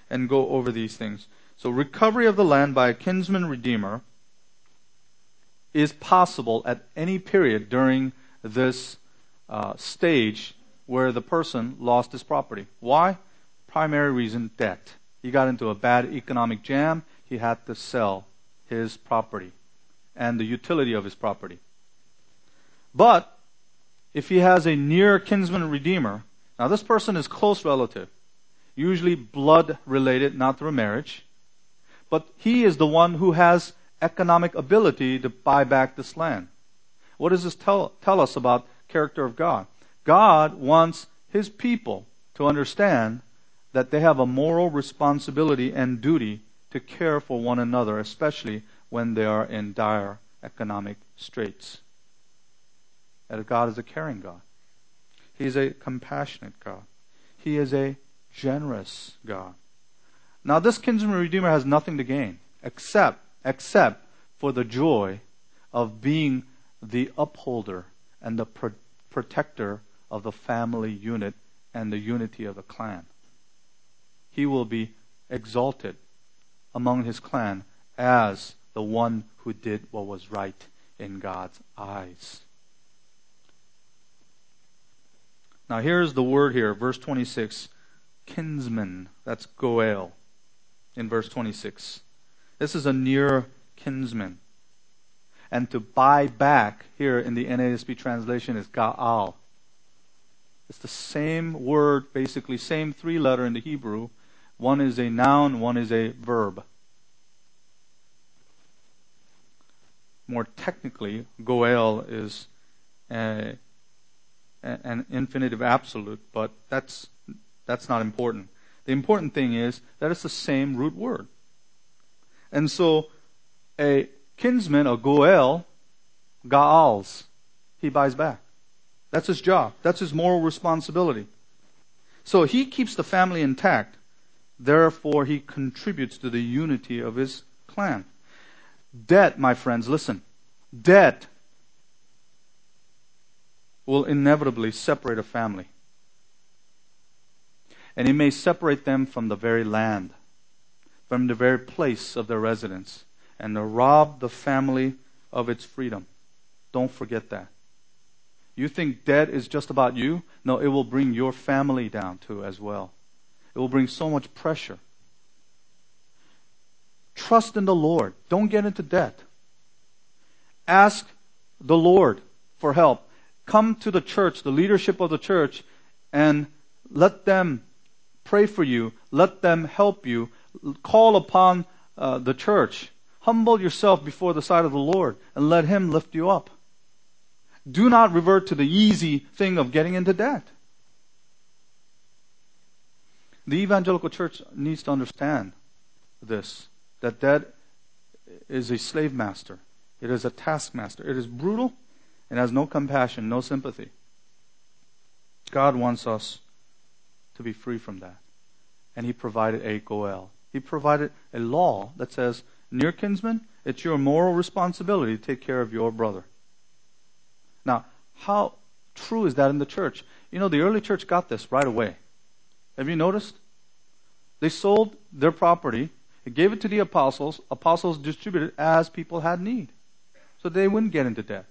and go over these things. So recovery of the land by a kinsman redeemer is possible at any period during this stage where the person lost his property. Why? Primary reason, debt. He got into a bad economic jam. He had to sell his property and the utility of his property. But if he has a near kinsman redeemer, now this person is close relative, usually blood related, not through marriage, but he is the one who has economic ability to buy back this land. What does this tell us about character of God? God wants His people to understand that they have a moral responsibility and duty to care for one another, especially when they are in dire economic straits. That God is a caring God. He is a compassionate God. He is a generous God. Now this kinsman redeemer has nothing to gain except for the joy of being the upholder and the protector of the family unit and the unity of the clan. He will be exalted among his clan as the one who did what was right in God's eyes. Now here's the word here, verse 26, kinsman. That's goel in verse 26. This is a near kinsman. And to buy back here in the NASB translation is ga'al. It's the same word, basically same three letter in the Hebrew. One is a noun, one is a verb. More technically, goel is an infinitive absolute, but that's not important. The important thing is that it's the same root word. And so a kinsman, a goel, ga'als, he buys back. That's his job. That's his moral responsibility. So he keeps the family intact. Therefore, he contributes to the unity of his clan. Debt, my friends, listen. Debt will inevitably separate a family. And it may separate them from the very land, from the very place of their residence, and to rob the family of its freedom. Don't forget that. You think debt is just about you? No, it will bring your family down too as well. It will bring so much pressure. Trust in the Lord. Don't get into debt. Ask the Lord for help. Come to the church, the leadership of the church, and let them pray for you. Let them help you. Call upon the church. Humble yourself before the sight of the Lord and let Him lift you up. Do not revert to the easy thing of getting into debt. The evangelical church needs to understand this, that debt is a slave master. It is a taskmaster. It is brutal and has no compassion, no sympathy. God wants us to be free from that. And He provided a goel. He provided a law that says, near kinsman, it's your moral responsibility to take care of your brother. Now, how true is that in the church? You know, the early church got this right away. Have you noticed? They sold their property, they gave it to the apostles. Apostles distributed as people had need, so they wouldn't get into debt.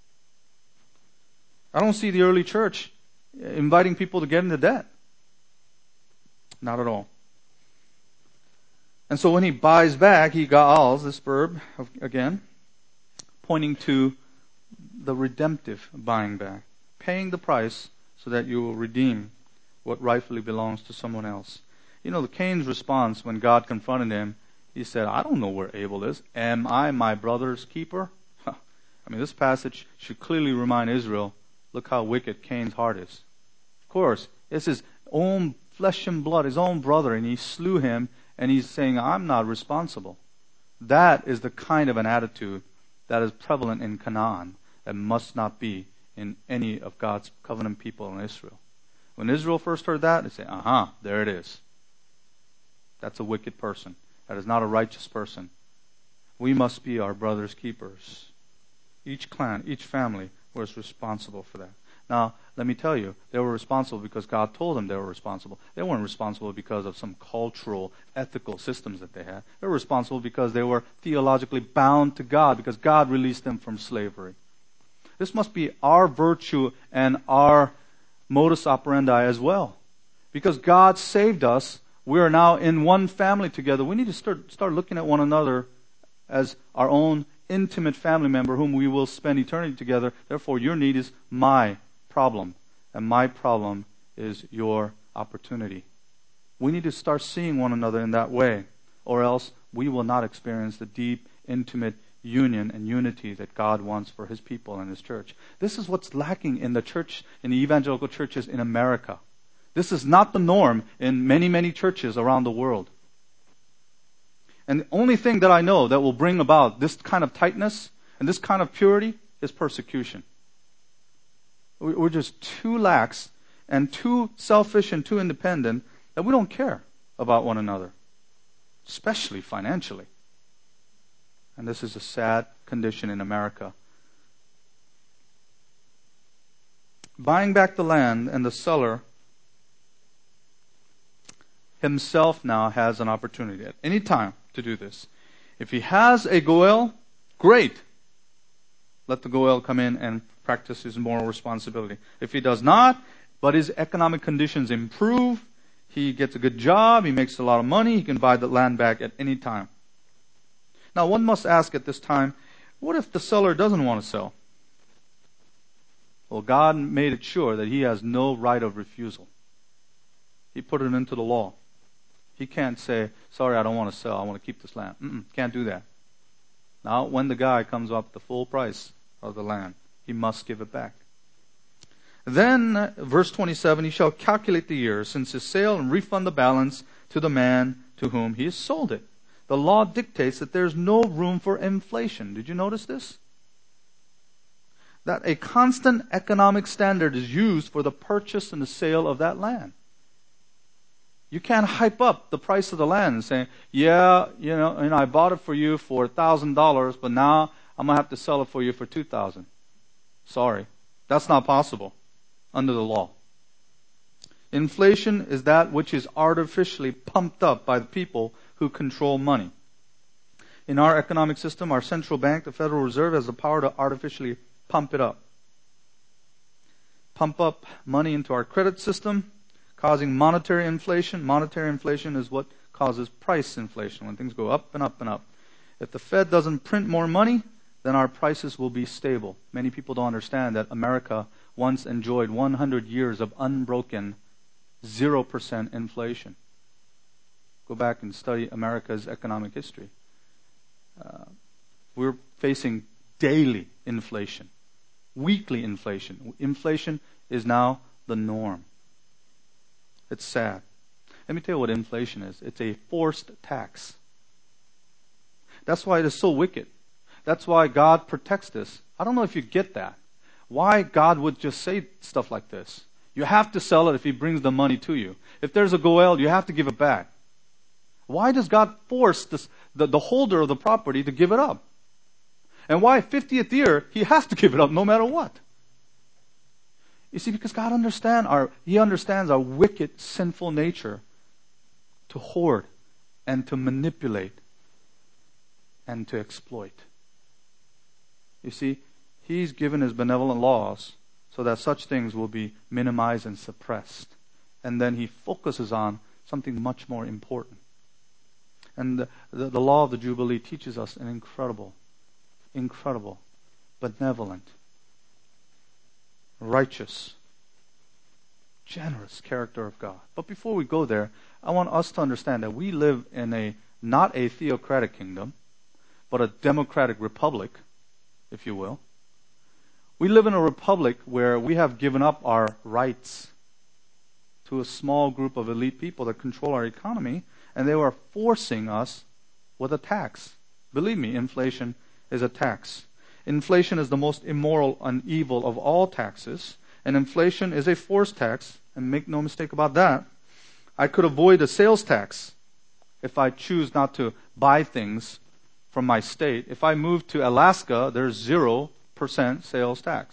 I don't see the early church inviting people to get into debt. Not at all. And so when he buys back, he ga'als, this verb, again, pointing to the redemptive buying back. Paying the price so that you will redeem what rightfully belongs to someone else. You know, Cain's response when God confronted him, he said, I don't know where Abel is. Am I my brother's keeper? I mean, this passage should clearly remind Israel, look how wicked Cain's heart is. Of course, it's his own flesh and blood, his own brother, and he slew him, and he's saying, I'm not responsible. That is the kind of an attitude that is prevalent in Canaan that must not be in any of God's covenant people in Israel. When Israel first heard that, they say, there it is. That's a wicked person. That is not a righteous person. We must be our brother's keepers. Each clan, each family was responsible for that. Now, let me tell you, they were responsible because God told them they were responsible. They weren't responsible because of some cultural, ethical systems that they had. They were responsible because they were theologically bound to God, because God released them from slavery. This must be our virtue and our modus operandi as well. Because God saved us, we are now in one family together. We need to start looking at one another as our own intimate family member whom we will spend eternity together. Therefore, your need is my problem, and my problem is your opportunity. We need to start seeing one another in that way, or else we will not experience the deep, intimate union and unity that God wants for His people and His church. This is what's lacking in the church, in the evangelical churches in America. This is not the norm in many, many churches around the world. And the only thing that I know that will bring about this kind of tightness and this kind of purity is persecution. We're just too lax and too selfish and too independent that we don't care about one another, especially financially. And this is a sad condition in America. Buying back the land, and the seller himself now has an opportunity at any time to do this. If he has a goel, great. Let the goel come in and practice his moral responsibility. If he does not, but his economic conditions improve, he gets a good job, he makes a lot of money, he can buy the land back at any time. Now, one must ask at this time, what if the seller doesn't want to sell? Well, God made it sure that he has no right of refusal. He put it into the law. He can't say, sorry, I don't want to sell, I want to keep this land. Can't do that. Now, when the guy comes up with the full price of the land, he must give it back. Then, verse 27, he shall calculate the years since his sale and refund the balance to the man to whom he has sold it. The law dictates that there's no room for inflation. Did you notice this? That a constant economic standard is used for the purchase and the sale of that land. You can't hype up the price of the land and say, yeah, I bought it for you for $1,000, but now I'm going to have to sell it for you for $2,000. Sorry. That's not possible under the law. Inflation is that which is artificially pumped up by the people who control money. In our economic system, our central bank, the Federal Reserve, has the power to artificially pump it up. Pump up money into our credit system, causing monetary inflation. Monetary inflation is what causes price inflation, when things go up and up and up. If the Fed doesn't print more money, then our prices will be stable. Many people don't understand that America once enjoyed 100 years of unbroken 0% inflation. Go back and study America's economic history. We're facing daily inflation, weekly inflation. Inflation is now the norm. It's sad. Let me tell you what inflation is. It's a forced tax. That's why it is so wicked. That's why God protects this. I don't know if you get that. Why God would just say stuff like this. You have to sell it if He brings the money to you. If there's a goel, you have to give it back. Why does God force the holder of the property to give it up? And why 50th year, he has to give it up no matter what? You see, because God He understands our wicked, sinful nature to hoard and to manipulate and to exploit. You see, He's given His benevolent laws so that such things will be minimized and suppressed. And then He focuses on something much more important. And the law of the Jubilee teaches us an incredible, benevolent, righteous, generous character of God. But before we go there, I want us to understand that we live in not a theocratic kingdom, but a democratic republic, if you will. We live in a republic where we have given up our rights to a small group of elite people that control our economy, and they were forcing us with a tax. Believe me, inflation is a tax. Inflation is the most immoral and evil of all taxes, and inflation is a forced tax, and make no mistake about that. I could avoid a sales tax if I choose not to buy things from my state. If I move to Alaska, there's 0% sales tax.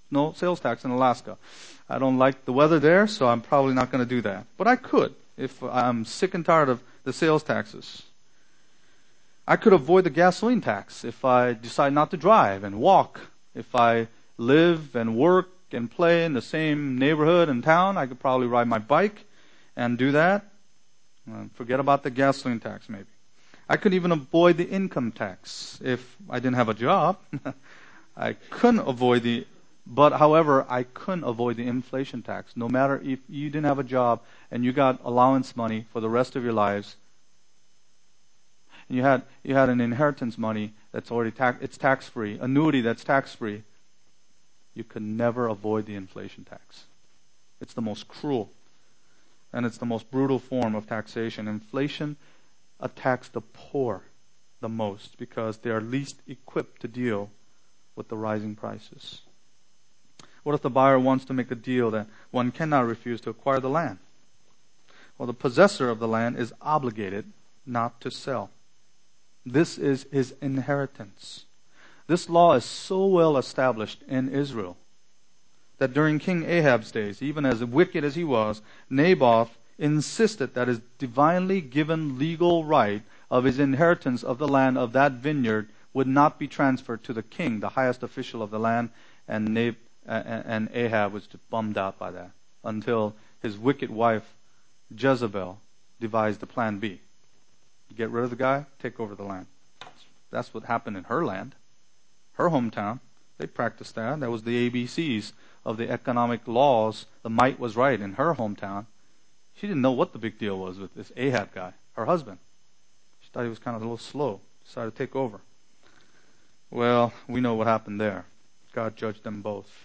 no sales tax in Alaska. I don't like the weather there, so I'm probably not going to do that. But I could if I'm sick and tired of the sales taxes. I could avoid the gasoline tax if I decide not to drive and walk. If I live and work and play in the same neighborhood and town, I could probably ride my bike and do that. Forget about the gasoline tax maybe. I could even avoid the income tax if I didn't have a job. I couldn't avoid however, I couldn't avoid the inflation tax. No matter if you didn't have a job and you got allowance money for the rest of your lives, and you had an inheritance money that's already it's tax-free, annuity that's tax-free, you could never avoid the inflation tax. It's the most cruel and it's the most brutal form of taxation. Inflation attacks the poor the most because they are least equipped to deal with the rising prices. What if the buyer wants to make a deal that one cannot refuse to acquire the land? Well, the possessor of the land is obligated not to sell. This is his inheritance. This law is so well established in Israel that during King Ahab's days, even as wicked as he was, Naboth insisted that his divinely given legal right of his inheritance of the land of that vineyard would not be transferred to the king, the highest official of the land, and Ahab was just bummed out by that until his wicked wife Jezebel devised the plan B. Get rid of the guy, take over the land. That's what happened in her land, her hometown. They practiced that. That was the ABCs of the economic laws. The might was right in her hometown. She didn't know what the big deal was with this Ahab guy, her husband. She thought he was kind of a little slow. Decided to take over. Well, we know what happened there. God judged them both.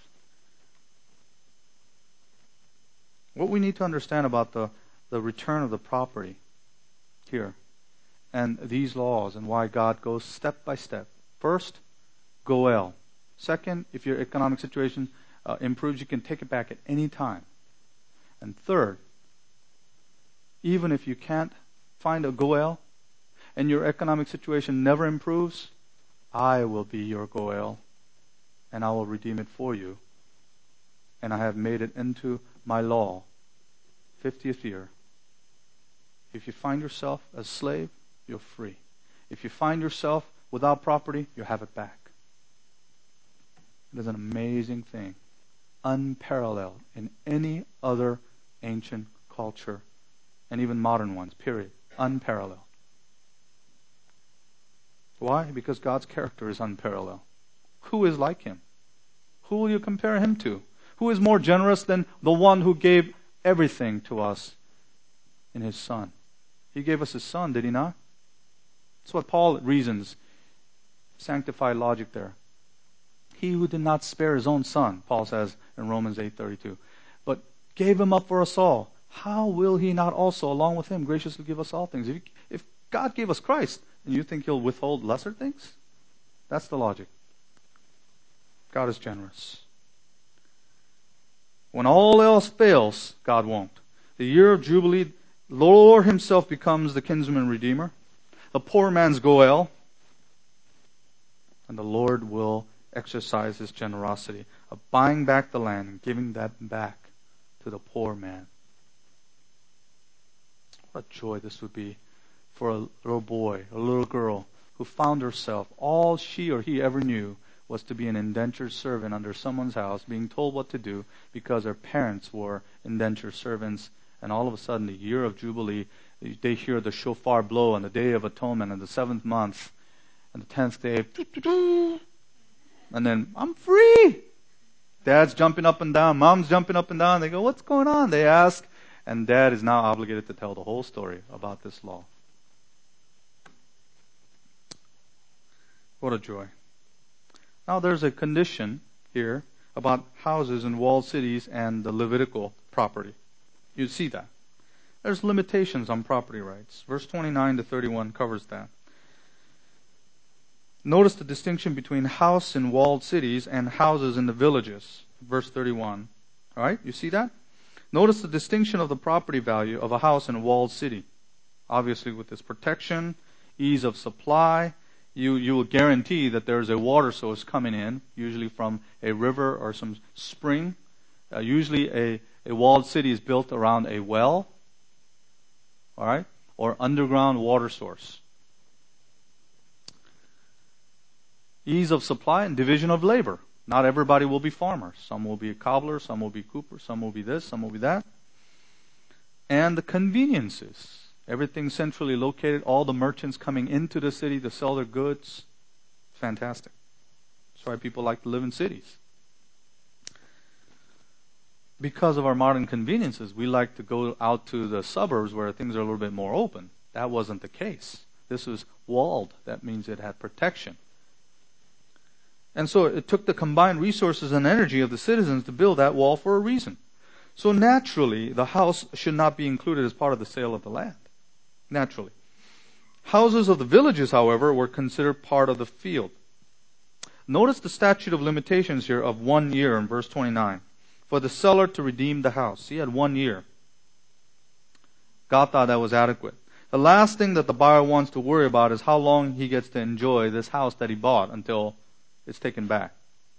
What we need to understand about the return of the property here and these laws and why God goes step by step. First, goel. Second, if your economic situation improves, you can take it back at any time. And third, even if you can't find a goel and your economic situation never improves, I will be your goel and I will redeem it for you. And I have made it into my law. 50th year. If you find yourself a slave, you're free. If you find yourself without property, you have it back. It is an amazing thing, unparalleled in any other ancient culture, and even modern ones, period. Unparalleled. Why? Because God's character is unparalleled. Who is like Him? Who will you compare Him to? Who is more generous than the one who gave everything to us in His Son? He gave us His Son, did He not? That's what Paul reasons. Sanctified logic there. He who did not spare His own Son, Paul says in Romans 8:32, but gave Him up for us all, how will He not also, along with Him, graciously give us all things? If God gave us Christ, and you think He'll withhold lesser things? That's the logic. God is generous. When all else fails, God won't. The year of Jubilee, the Lord Himself becomes the kinsman redeemer, the poor man's goel, and the Lord will exercise His generosity of buying back the land and giving that back to the poor man. What a joy this would be for a little boy, a little girl who found herself, all she or he ever knew was to be an indentured servant under someone's house, being told what to do because her parents were indentured servants. And all of a sudden, the year of Jubilee, they hear the shofar blow on the Day of Atonement in the 7th month and the 10th day. And then, I'm free! Dad's jumping up and down, mom's jumping up and down. They go, what's going on? They ask. And dad is now obligated to tell the whole story about this law. What a joy. Now there's a condition here about houses in walled cities and the Levitical property. You see that. There's limitations on property rights. Verse 29 to 31 covers that. Notice the distinction between house in walled cities and houses in the villages. Verse 31. All right, you see that? Notice the distinction of the property value of a house in a walled city. Obviously with its protection, ease of supply, you will guarantee that there's a water source coming in, usually from a river or some spring. Usually a walled city is built around a well, all right, or underground water source. Ease of supply and division of labor. Not everybody will be farmers. Some will be a cobbler, some will be cooper, some will be this, some will be that. And the conveniences. Everything centrally located, all the merchants coming into the city to sell their goods. Fantastic. That's why people like to live in cities. Because of our modern conveniences, we like to go out to the suburbs where things are a little bit more open. That wasn't the case. This was walled. That means it had protection. And so it took the combined resources and energy of the citizens to build that wall for a reason. So naturally, the house should not be included as part of the sale of the land. Naturally. Houses of the villages, however, were considered part of the field. Notice the statute of limitations here of 1 year in verse 29. For the seller to redeem the house. He had 1 year. God thought that was adequate. The last thing that the buyer wants to worry about is how long he gets to enjoy this house that he bought until it's taken back.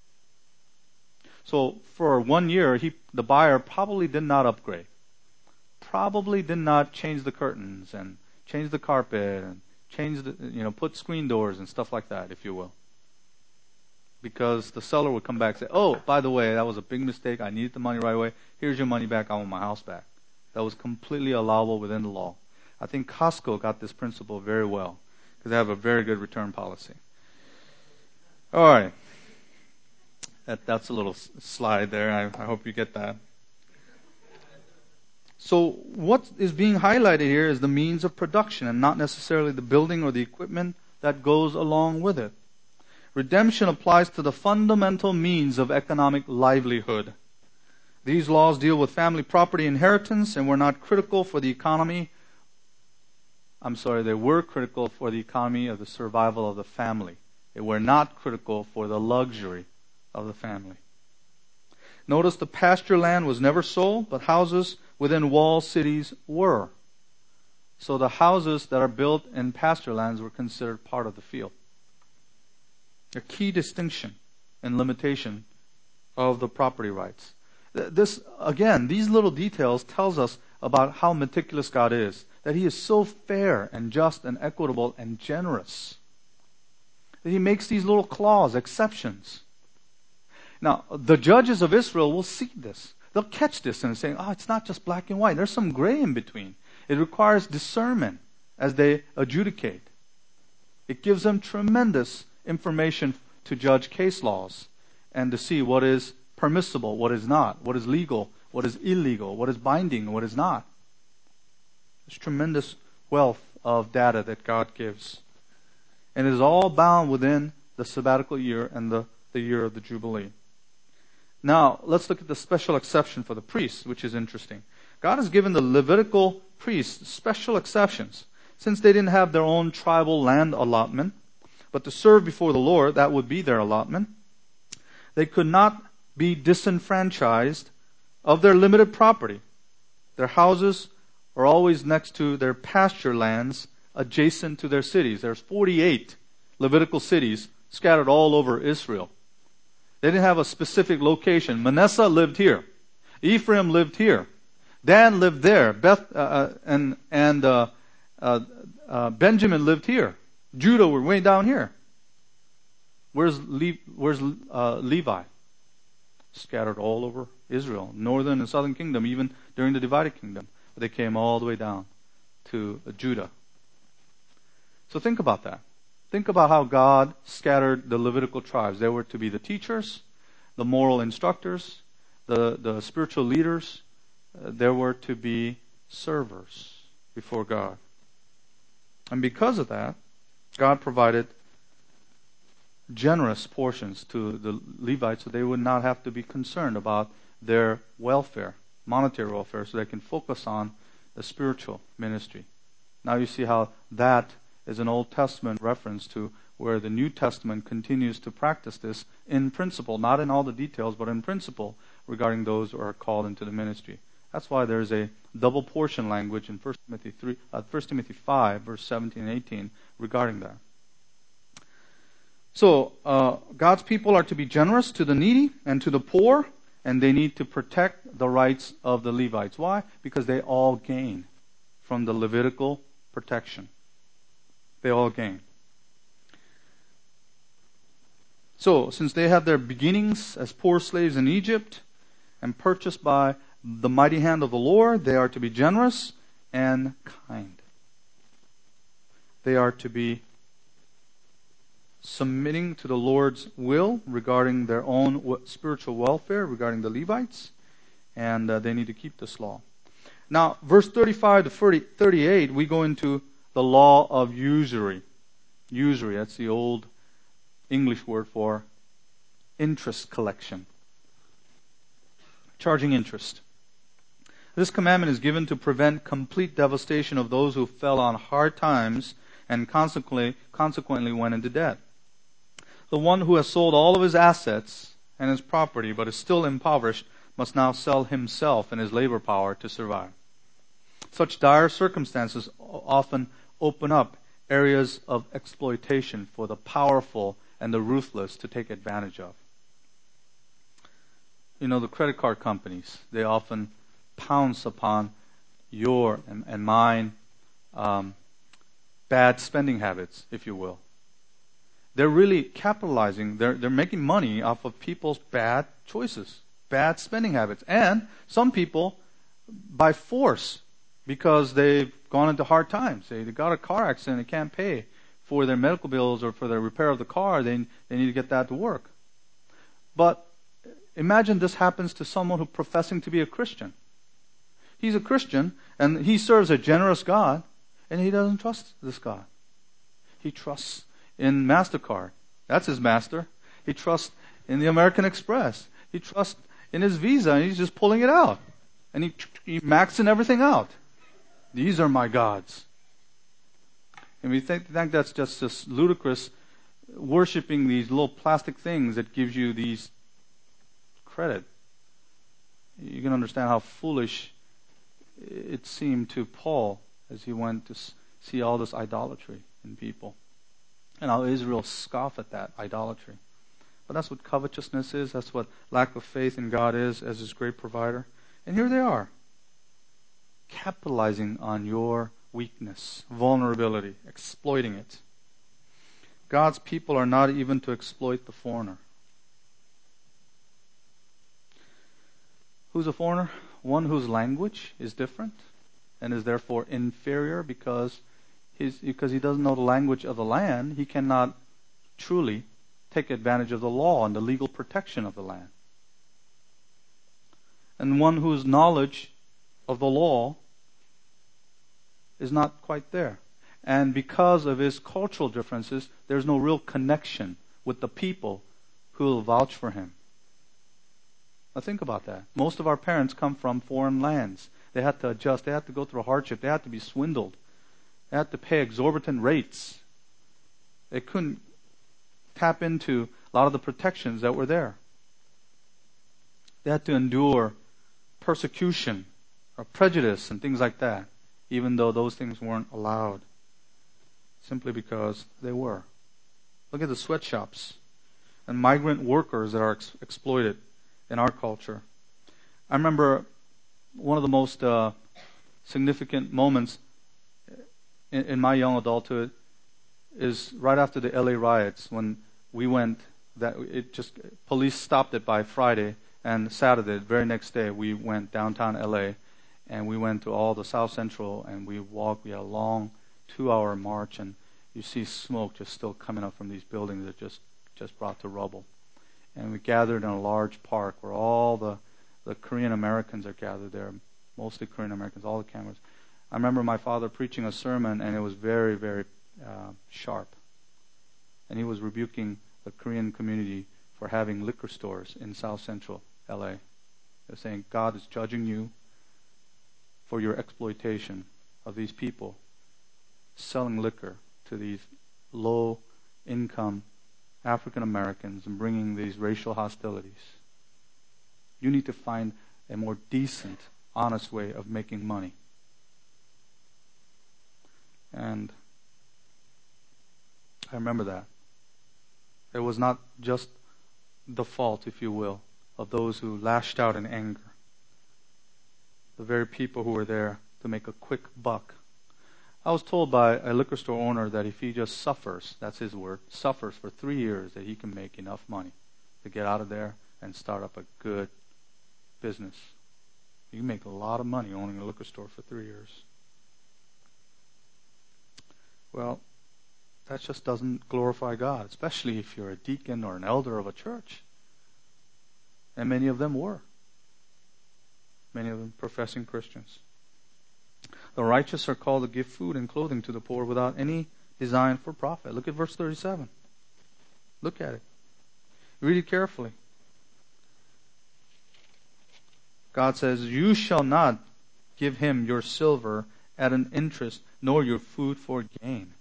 So for 1 year, the buyer probably did not upgrade. Probably did not change the curtains and change the carpet and put screen doors and stuff like that, if you will. Because the seller would come back and say, oh, by the way, that was a big mistake. I needed the money right away. Here's your money back. I want my house back. That was completely allowable within the law. I think Costco got this principle very well because they have a very good return policy. All right. That's a little slide there. I hope you get that. So what is being highlighted here is the means of production and not necessarily the building or the equipment that goes along with it. Redemption applies to the fundamental means of economic livelihood. These laws deal with family property inheritance and were not critical for the economy. They were critical for the economy of the survival of the family. They were not critical for the luxury of the family. Notice the pasture land was never sold, but houses within walled cities were. So the houses that are built in pasture lands were considered part of the field. A key distinction and limitation of the property rights. These little details tells us about how meticulous God is. That He is so fair and just and equitable and generous. That He makes these little clause exceptions. Now, the judges of Israel will see this. They'll catch this and say, it's not just black and white. There's some gray in between. It requires discernment as they adjudicate. It gives them tremendous information to judge case laws and to see what is permissible, what is not, what is legal, what is illegal, what is binding, what is not. There's tremendous wealth of data that God gives. And it is all bound within the sabbatical year and the year of the Jubilee. Now, let's look at the special exception for the priests, which is interesting. God has given the Levitical priests special exceptions. Since they didn't have their own tribal land allotment, but to serve before the Lord, that would be their allotment, they could not be disenfranchised of their limited property. Their houses are always next to their pasture lands adjacent to their cities. There's 48 Levitical cities scattered all over Israel. They didn't have a specific location. Manasseh lived here. Ephraim lived here. Dan lived there. Benjamin lived here. Judah were way down here. Where's Levi? Scattered all over Israel, northern and southern kingdom, even during the divided kingdom. But they came all the way down to Judah. So think about that. Think about how God scattered the Levitical tribes. They were to be the teachers, the moral instructors, the spiritual leaders. They were to be servers before God. And because of that, God provided generous portions to the Levites so they would not have to be concerned about their welfare, monetary welfare, so they can focus on the spiritual ministry. Now you see how that is an Old Testament reference to where the New Testament continues to practice this in principle, not in all the details, but in principle regarding those who are called into the ministry. That's why there's a double portion language in 1 Timothy 5, verse 17 and 18 regarding that. So, God's people are to be generous to the needy and to the poor, and they need to protect the rights of the Levites. Why? Because they all gain from the Levitical protection. They all gain. So, since they have their beginnings as poor slaves in Egypt and purchased by the mighty hand of the Lord, they are to be generous and kind. They are to be submitting to the Lord's will regarding their own spiritual welfare, regarding the Levites, and they need to keep this law. Now, verse 35 to 38, we go into the law of usury. Usury, that's the old English word for interest collection. Charging interest. This commandment is given to prevent complete devastation of those who fell on hard times and consequently went into debt. The one who has sold all of his assets and his property but is still impoverished must now sell himself and his labor power to survive. Such dire circumstances often open up areas of exploitation for the powerful and the ruthless to take advantage of. You know, the credit card companies, they often pounce upon your and mine bad spending habits, if you will. They're really capitalizing, they're making money off of people's bad choices, bad spending habits. And some people, by force, because they've gone into hard times. They got a car accident, they can't pay for their medical bills or for the repair of the car, they need to get that to work. But imagine this happens to someone who's professing to be a Christian. He's a Christian, and he serves a generous God, and he doesn't trust this God. He trusts in MasterCard. That's his master. He trusts in the American Express. He trusts in his Visa, and he's just pulling it out. And he maxing everything out. These are my gods. And we think that's just this ludicrous worshiping these little plastic things that gives you these credit. You can understand how foolish it seemed to Paul as he went to see all this idolatry in people. And how Israel scoffed at that idolatry. But that's what covetousness is. That's what lack of faith in God is as his great provider. And here they are, capitalizing on your weakness, vulnerability, exploiting it. God's people are not even to exploit the foreigner. Who's a foreigner? One whose language is different and is therefore inferior because he doesn't know the language of the land. He cannot truly take advantage of the law and the legal protection of the land. And one whose knowledge of the law is not quite there. And because of his cultural differences, there's no real connection with the people who will vouch for him. Now think about that. Most of our parents come from foreign lands. They had to adjust. They had to go through hardship. They had to be swindled. They had to pay exorbitant rates. They couldn't tap into a lot of the protections that were there. They had to endure persecution or prejudice and things like that, even though those things weren't allowed, simply because they were. Look at the sweatshops and migrant workers that are exploited in our culture. I remember one of the most significant moments in my young adulthood is right after the LA riots when we went. Police stopped it by Friday, and Saturday, the very next day, we went downtown LA, and we went to all the South Central, and we walked. We had a long 2-hour march, and you see smoke just still coming up from these buildings that just brought to rubble. And we gathered in a large park where all the Korean Americans are gathered there, mostly Korean Americans, all the cameras. I remember my father preaching a sermon, and it was very, very sharp. And he was rebuking the Korean community for having liquor stores in South Central LA. They're saying God is judging you for your exploitation of these people, selling liquor to these low-income African Americans and bringing these racial hostilities. You need to find a more decent, honest way of making money. And I remember that. It was not just the fault, if you will, of those who lashed out in anger. The very people who were there to make a quick buck. I was told by a liquor store owner that if he just suffers, that's his word, suffers for 3 years, that he can make enough money to get out of there and start up a good business. You can make a lot of money owning a liquor store for 3 years. Well, that just doesn't glorify God, especially if you're a deacon or an elder of a church. And many of them were. Many of them professing Christians. The righteous are called to give food and clothing to the poor without any design for profit. Look at verse 37. Look at it. Read it carefully. God says, "You shall not give him your silver at an interest, nor your food for gain."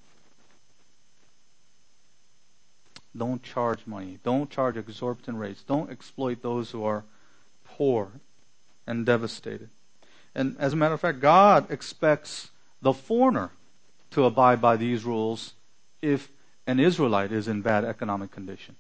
Don't charge money. Don't charge exorbitant rates. Don't exploit those who are poor and devastated. And as a matter of fact, God expects the foreigner to abide by these rules if an Israelite is in bad economic condition.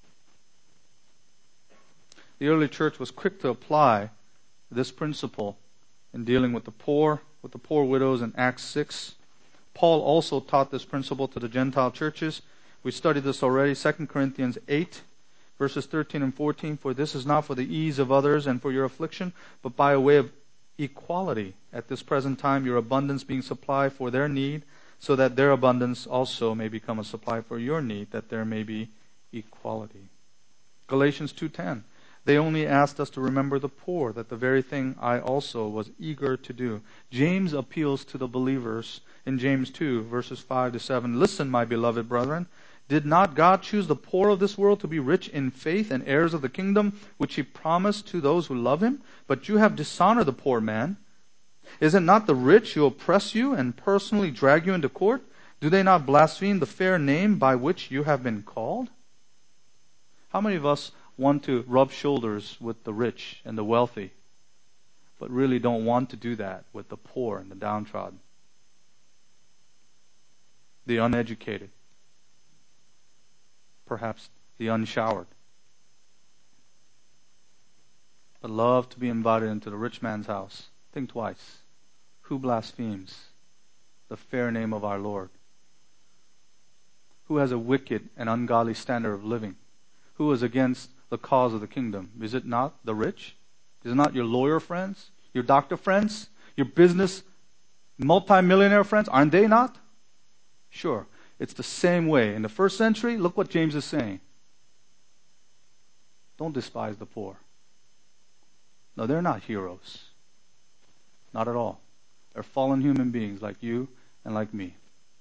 The early church was quick to apply this principle in dealing with the poor widows in Acts 6. Paul also taught this principle to the Gentile churches. We studied this already, 2 Corinthians 8, verses 13 and 14. "For this is not for the ease of others and for your affliction, but by a way of equality. At this present time, your abundance being supplied for their need, so that their abundance also may become a supply for your need, that there may be equality." Galatians 2:10. "They only asked us to remember the poor, that the very thing I also was eager to do." James appeals to the believers in James 2, verses 5 to 7. "Listen, my beloved brethren, did not God choose the poor of this world to be rich in faith and heirs of the kingdom which he promised to those who love him? But you have dishonored the poor man. Is it not the rich who oppress you and personally drag you into court? Do they not blaspheme the fair name by which you have been called?" How many of us want to rub shoulders with the rich and the wealthy, but really don't want to do that with the poor and the downtrodden, the uneducated, perhaps the unshowered, but love to be invited into the rich man's house? Think twice. Who blasphemes the fair name of our Lord? Who has a wicked and ungodly standard of living? Who is against the cause of the kingdom? Is it not the rich? Is it not your lawyer friends? Your doctor friends? Your business multimillionaire friends? Aren't they not? Sure. It's the same way. In the first century, look what James is saying. Don't despise the poor. No, they're not heroes. Not at all. They're fallen human beings like you and like me.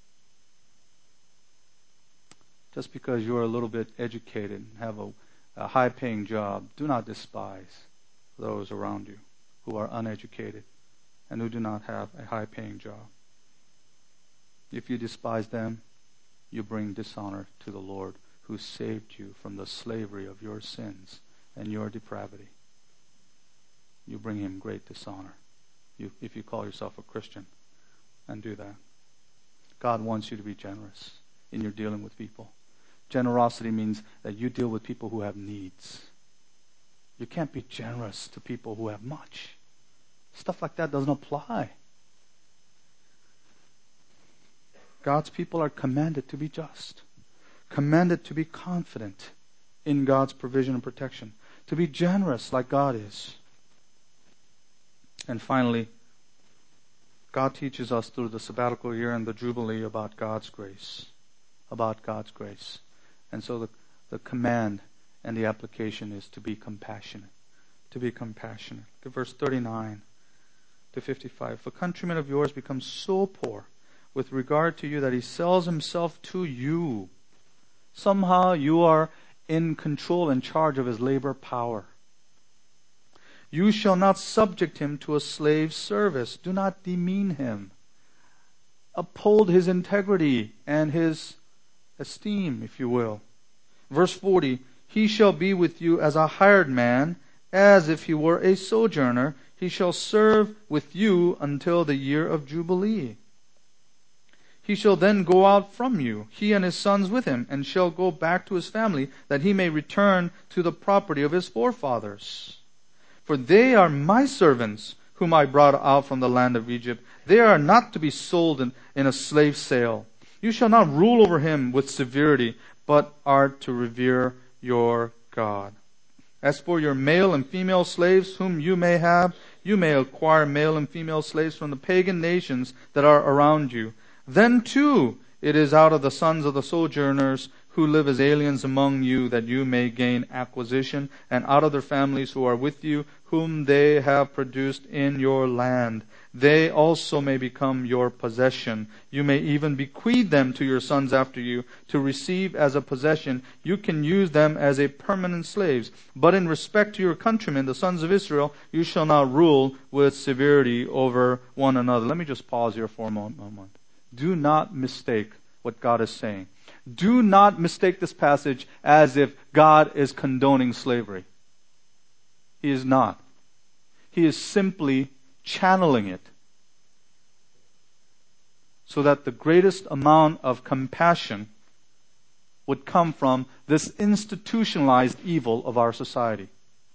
Just because you're a little bit educated and have a high-paying job, do not despise those around you who are uneducated and who do not have a high-paying job. If you despise them, you bring dishonor to the Lord who saved you from the slavery of your sins and your depravity. You bring him great dishonor if you call yourself a Christian and do that. God wants you to be generous in your dealing with people. Generosity means that you deal with people who have needs. You can't be generous to people who have much. Stuff like that doesn't apply. God's people are commanded to be just, commanded to be confident in God's provision and protection, to be generous like God is. And finally, God teaches us through the sabbatical year and the Jubilee about God's grace. About God's grace. And so the command and the application is to be compassionate. To be compassionate. Look at verse 39 to 55. "If a countryman of yours becomes so poor with regard to you that he sells himself to you, somehow you are in control and charge of his labor power. You shall not subject him to a slave's service. Do not demean him. Uphold his integrity and his esteem, if you will." Verse 40, "He shall be with you as a hired man, as if he were a sojourner. He shall serve with you until the year of Jubilee. He shall then go out from you, he and his sons with him, and shall go back to his family, that he may return to the property of his forefathers. For they are my servants, whom I brought out from the land of Egypt. They are not to be sold in a slave sale. You shall not rule over him with severity, but are to revere your God. As for your male and female slaves whom you may have, you may acquire male and female slaves from the pagan nations that are around you. Then too it is out of the sons of the sojourners who live as aliens among you that you may gain acquisition, and out of their families who are with you, whom they have produced in your land. They also may become your possession. You may even bequeath them to your sons after you to receive as a possession. You can use them as a permanent slaves. But in respect to your countrymen, the sons of Israel, you shall not rule with severity over one another. Let me just pause here for a moment. Do not mistake what God is saying. Do not mistake this passage as if God is condoning slavery. He is not. He is simply channeling it so that the greatest amount of compassion would come from this institutionalized evil of our society.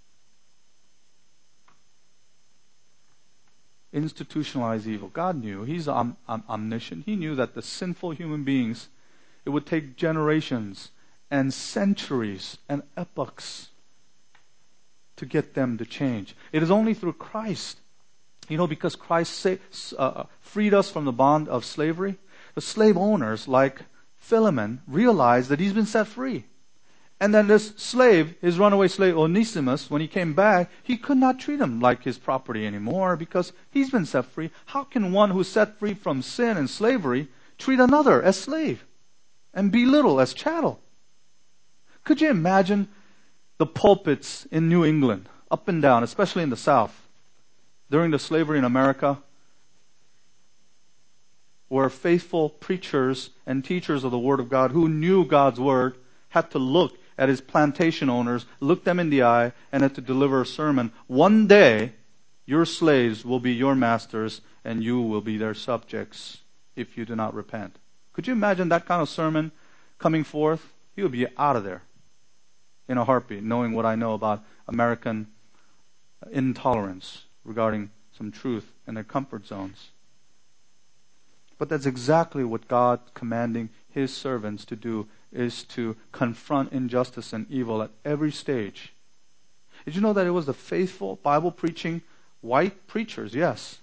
Institutionalized evil. God knew. He's omniscient. He knew that the sinful human beings, it would take generations and centuries and epochs to get them to change. It is only through Christ. Because Christ freed us from the bond of slavery, the slave owners like Philemon realized that he's been set free. And then this slave, his runaway slave Onesimus, when he came back, he could not treat him like his property anymore because he's been set free. How can one who's set free from sin and slavery treat another as slave and belittle as chattel? Could you imagine the pulpits in New England, up and down, especially in the South, during the slavery in America, where faithful preachers and teachers of the Word of God who knew God's Word had to look at his plantation owners, look them in the eye, and had to deliver a sermon. One day, your slaves will be your masters, and you will be their subjects if you do not repent. Could you imagine that kind of sermon coming forth? He would be out of there in a heartbeat, knowing what I know about American intolerance regarding some truth in their comfort zones. But that's exactly what God commanding His servants to do, is to confront injustice and evil at every stage. Did you know that it was the faithful, Bible-preaching, white preachers, yes,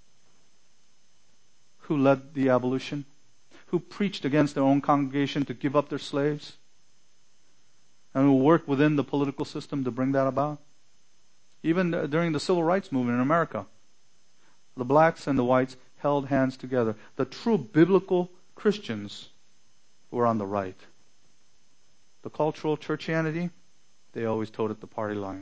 who led the abolition, who preached against their own congregation to give up their slaves, and who worked within the political system to bring that about? Even during the civil rights movement in America, the blacks and the whites held hands together. The true biblical Christians were on the right. The cultural churchianity, they always toed the party line.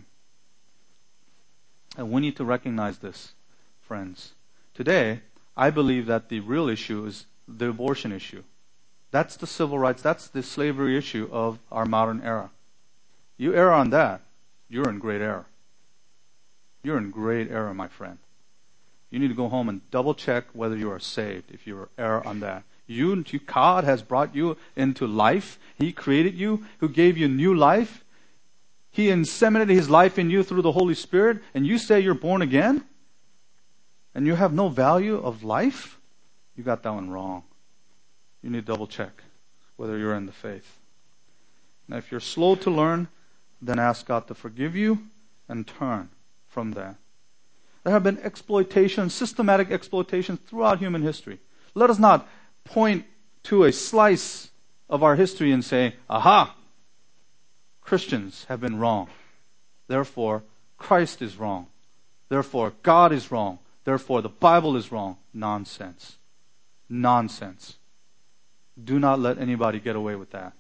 And we need to recognize this, friends. Today, I believe that the real issue is the abortion issue. That's the civil rights, that's the slavery issue of our modern era. You err on that, you're in great error. You're in great error, my friend. You need to go home and double check whether you are saved if you err on that. God has brought you into life. He created you, who gave you new life. He inseminated His life in you through the Holy Spirit, and you say you're born again? And you have no value of life? You got that one wrong. You need to double check whether you're in the faith. Now, if you're slow to learn, then ask God to forgive you and turn from that. There have been exploitation, systematic exploitation throughout human history. Let us not point to a slice of our history and say, aha, Christians have been wrong. Therefore, Christ is wrong. Therefore, God is wrong. Therefore, the Bible is wrong. Nonsense. Nonsense. Do not let anybody get away with that.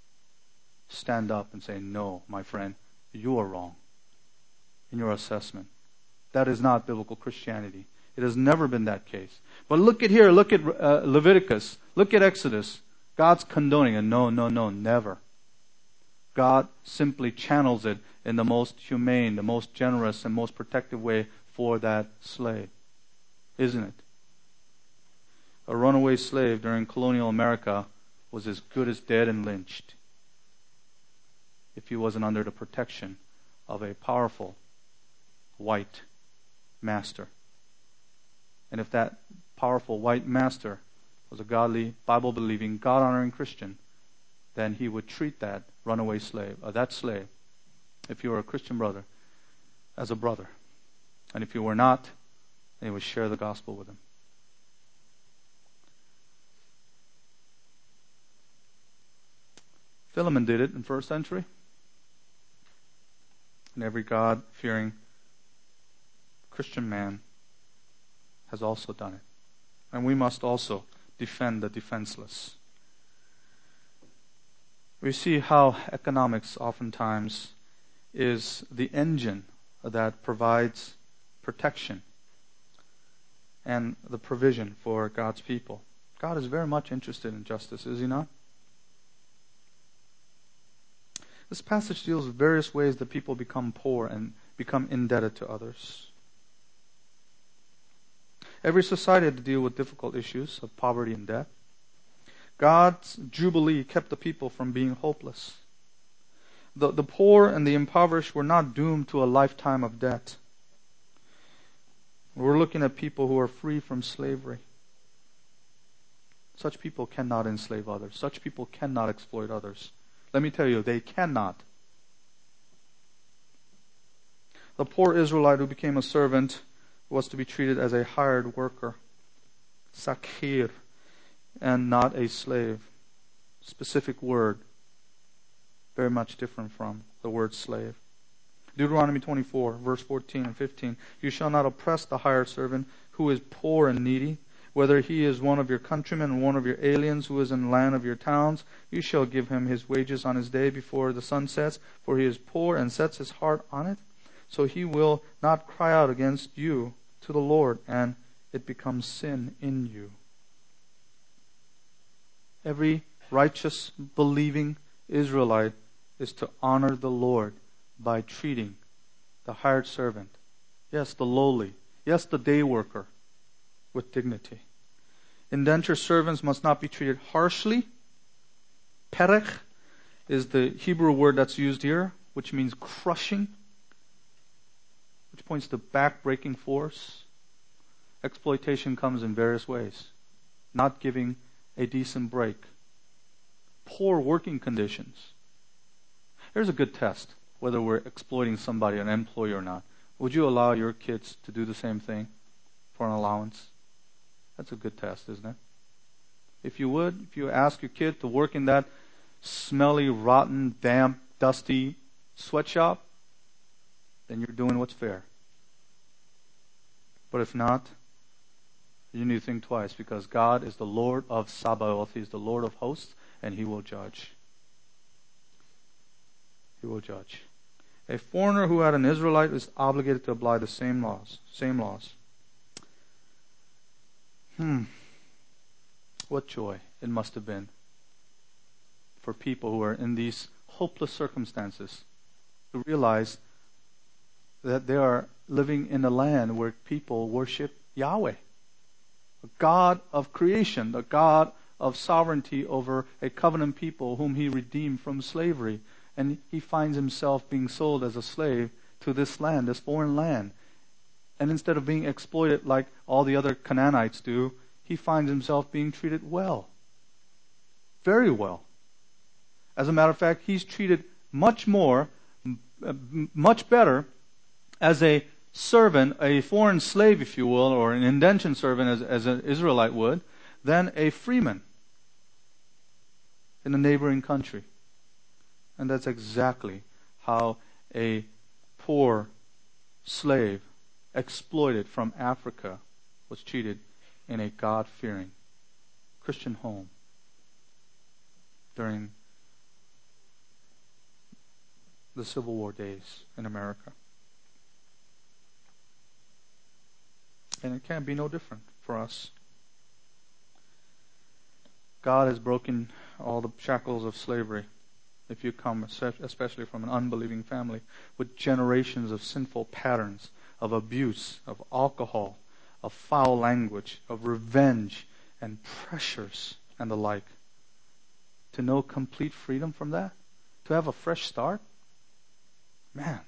Stand up and say, no, my friend, you are wrong in your assessment. That is not biblical Christianity. It has never been that case. But look at here, look at Leviticus, look at Exodus. God's condoning it. No, never. God simply channels it in the most humane, the most generous, and most protective way for that slave. Isn't it? a runaway slave during colonial America was as good as dead and lynched if he wasn't under the protection of a powerful white master. And if that powerful white master was a godly, Bible-believing, God-honoring Christian, then he would treat that runaway slave, or that slave, if you were a Christian brother, as a brother. And if you were not, then he would share the gospel with him. Philemon did it in first century. And every God-fearing Christian man has also done it. And we must also defend the defenseless. We see how economics oftentimes is the engine that provides protection and the provision for God's people. God is very much interested in justice, is He not? This passage deals with various ways that people become poor and become indebted to others. Every society had to deal with difficult issues of poverty and debt. God's jubilee kept the people from being hopeless. The poor and the impoverished were not doomed to a lifetime of debt. We're looking at people who are free from slavery. Such people cannot enslave others. Such people cannot exploit others. Let me tell you, they cannot. The poor Israelite who became a servant was to be treated as a hired worker, sakir, and not a slave. Specific word, very much different from the word slave. Deuteronomy 24, verse 14 and 15. You shall not oppress the hired servant who is poor and needy, whether he is one of your countrymen or one of your aliens who is in the land of your towns. You shall give him his wages on his day before the sun sets, for he is poor and sets his heart on it. So he will not cry out against you to the Lord, and it becomes sin in you. Every righteous, believing Israelite is to honor the Lord by treating the hired servant, yes, the lowly, yes, the day worker, with dignity. Indentured servants must not be treated harshly. Perech is the Hebrew word that's used here, which means crushing, which points to back-breaking force. Exploitation comes in various ways. Not giving a decent break. Poor working conditions. Here's a good test, whether we're exploiting somebody, an employee or not. Would you allow your kids to do the same thing for an allowance? That's a good test, isn't it? If you ask your kid to work in that smelly, rotten, damp, dusty sweatshop, then you're doing what's fair. But if not, you need to think twice, because God is the Lord of Sabaoth. He's the Lord of hosts, and He will judge. He will judge. A foreigner who had an Israelite is obligated to apply the same laws. What joy it must have been for people who are in these hopeless circumstances to realize that they are living in a land where people worship Yahweh, the God of creation, the God of sovereignty over a covenant people whom He redeemed from slavery. And he finds himself being sold as a slave to this land, this foreign land. And instead of being exploited like all the other Canaanites do, he finds himself being treated well. Very well. As a matter of fact, he's treated much better as a servant, a foreign slave, if you will, or an indentured servant as an Israelite would, than a freeman in a neighboring country. And that's exactly how a poor slave exploited from Africa was treated in a God-fearing Christian home during the Civil War days in America. And it can be no different for us. God has broken all the shackles of slavery. If you come, especially from an unbelieving family, with generations of sinful patterns, of abuse, of alcohol, of foul language, of revenge, and pressures and the like. To know complete freedom from that? To have a fresh start? Man,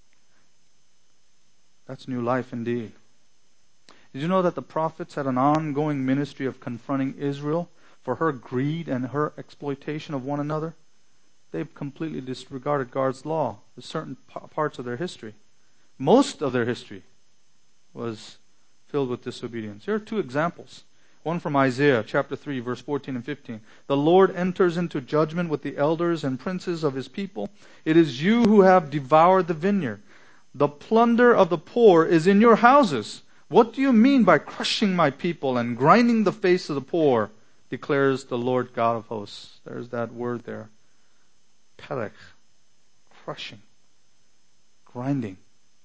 that's new life indeed. Did you know that the prophets had an ongoing ministry of confronting Israel for her greed and her exploitation of one another? They've completely disregarded God's law with certain parts of their history. Most of their history was filled with disobedience. Here are two examples. One from Isaiah chapter 3, verse 14 and 15. The Lord enters into judgment with the elders and princes of his people. It is you who have devoured the vineyard. The plunder of the poor is in your houses. What do you mean by crushing my people and grinding the face of the poor, declares the Lord God of hosts. There's that word there. Pelech. Crushing. Grinding.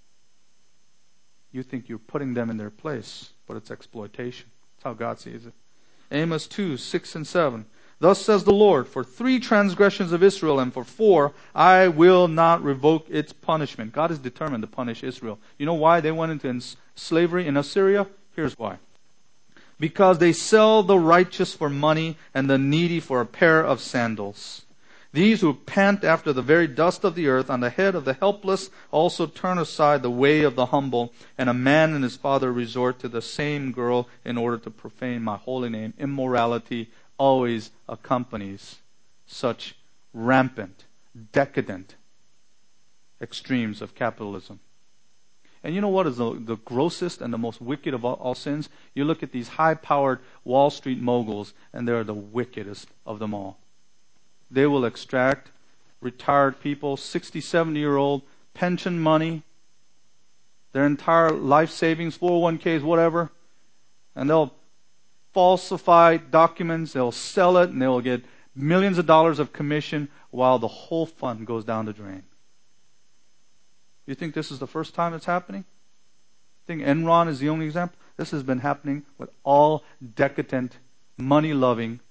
You think you're putting them in their place, but it's exploitation. That's how God sees it. Amos 2, 6 and 7. Thus says the Lord, for 3 transgressions of Israel and for 4, I will not revoke its punishment. God is determined to punish Israel. You know why they went into slavery in Assyria? Here's why. Because they sell the righteous for money and the needy for a pair of sandals. These who pant after the very dust of the earth on the head of the helpless also turn aside the way of the humble, and a man and his father resort to the same girl in order to profane my holy name. Immorality always accompanies such rampant, decadent extremes of capitalism. And you know what is the grossest and the most wicked of all sins? You look at these high-powered Wall Street moguls, and they're the wickedest of them all. They will extract retired people, 60, 70-year-old, pension money, their entire life savings, 401ks, whatever, and they'll falsify documents, they'll sell it, and they'll get millions of dollars of commission while the whole fund goes down the drain. You think this is the first time it's happening? Think Enron is the only example? This has been happening with all decadent, money-loving,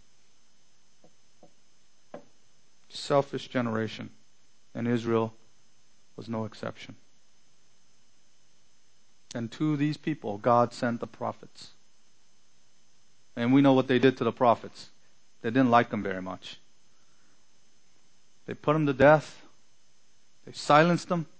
selfish generation. And Israel was no exception. And to these people, God sent the prophets. And we know what they did to the prophets. They didn't like them very much. They put them to death. They silenced them.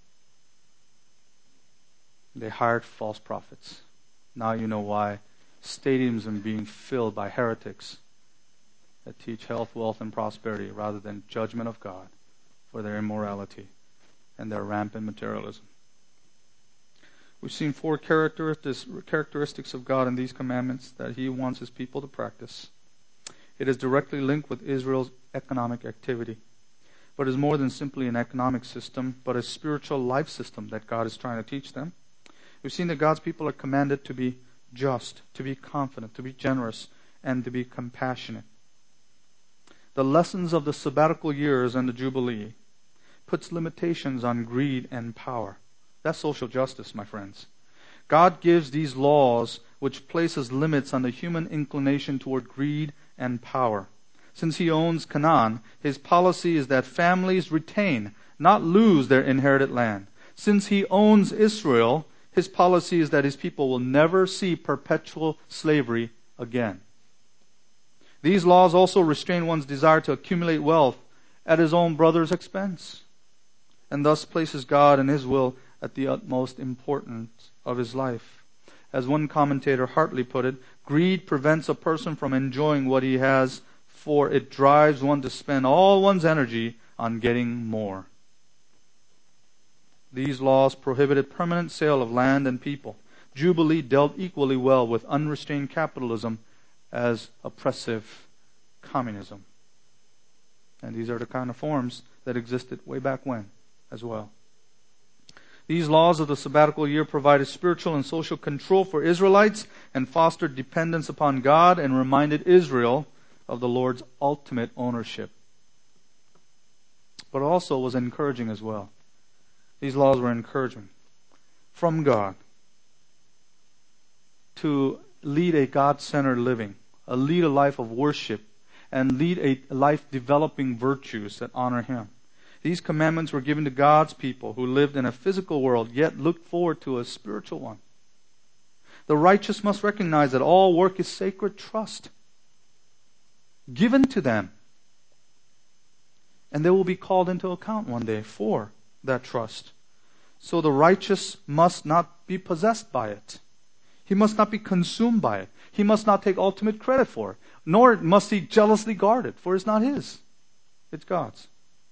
They hired false prophets. Now you know why stadiums are being filled by heretics that teach health, wealth, and prosperity rather than judgment of God for their immorality and their rampant materialism. We've seen 4 characteristics of God in these commandments that He wants His people to practice. It is directly linked with Israel's economic activity, but is more than simply an economic system, but a spiritual life system that God is trying to teach them. We've seen that God's people are commanded to be just, to be confident, to be generous, and to be compassionate. The lessons of the sabbatical years and the Jubilee puts limitations on greed and power. That's social justice, my friends. God gives these laws which places limits on the human inclination toward greed and power. Since He owns Canaan, His policy is that families retain, not lose their inherited land. Since He owns Israel, His policy is that His people will never see perpetual slavery again. These laws also restrain one's desire to accumulate wealth at his own brother's expense, and thus places God and His will at the utmost importance of his life. As one commentator Hartley put it, greed prevents a person from enjoying what he has, for it drives one to spend all one's energy on getting more. These laws prohibited permanent sale of land and people. Jubilee dealt equally well with unrestrained capitalism as oppressive communism. And these are the kind of forms that existed way back when as well. These laws of the sabbatical year provided spiritual and social control for Israelites and fostered dependence upon God and reminded Israel of the Lord's ultimate ownership. But also was encouraging as well. These laws were encouragement from God to lead a God-centered living, lead a life of worship, and lead a life developing virtues that honor Him. These commandments were given to God's people who lived in a physical world, yet looked forward to a spiritual one. The righteous must recognize that all work is sacred trust. given to them. And they will be called into account one day for that trust. So the righteous must not be possessed by it. He must not be consumed by it. He must not take ultimate credit for it. Nor must he jealously guard it, for it's not his. It's God's.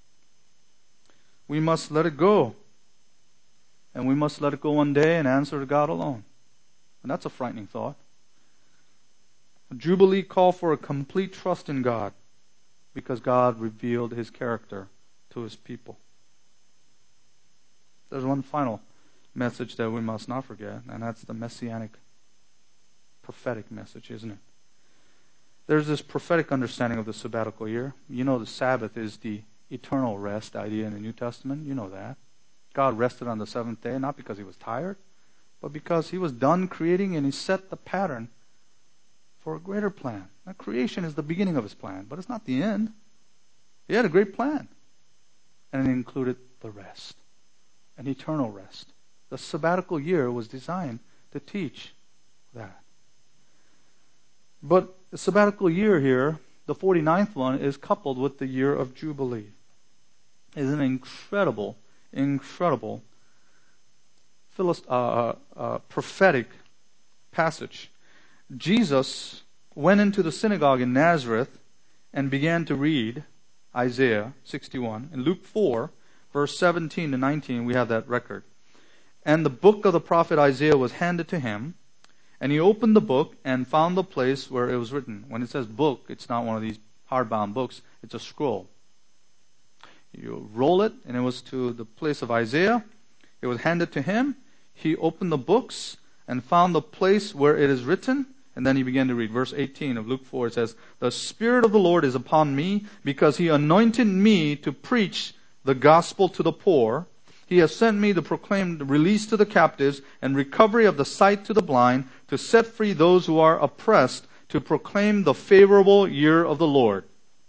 We must let it go. And we must let it go one day and answer to God alone. And that's a frightening thought. A Jubilee call for a complete trust in God, because God revealed His character to His people. There's one final message that we must not forget, and that's the messianic, prophetic message, isn't it? There's this prophetic understanding of the sabbatical year. You know the Sabbath is the eternal rest idea in the New Testament. You know that. God rested on the seventh day, not because He was tired, but because He was done creating and He set the pattern for a greater plan. Now, creation is the beginning of His plan, but it's not the end. He had a great plan. And it included the rest, an eternal rest. The sabbatical year was designed to teach that. But the sabbatical year here, the 49th one, is coupled with the year of Jubilee. It's an incredible prophetic passage. Jesus went into the synagogue in Nazareth and began to read Isaiah 61. In Luke 4, verse 17 to 19, we have that record. And the book of the prophet Isaiah was handed to him, and he opened the book and found the place where it was written. When it says book, it's not one of these hardbound books. It's a scroll. You roll it, and it was to the place of Isaiah. It was handed to him. He opened the books and found the place where it is written. And then he began to read. Verse 18 of Luke 4, it says, "The Spirit of the Lord is upon me, because He anointed me to preach the gospel to the poor. He has sent me to proclaim release to the captives and recovery of the sight to the blind, to set free those who are oppressed, to proclaim the favorable year of the Lord."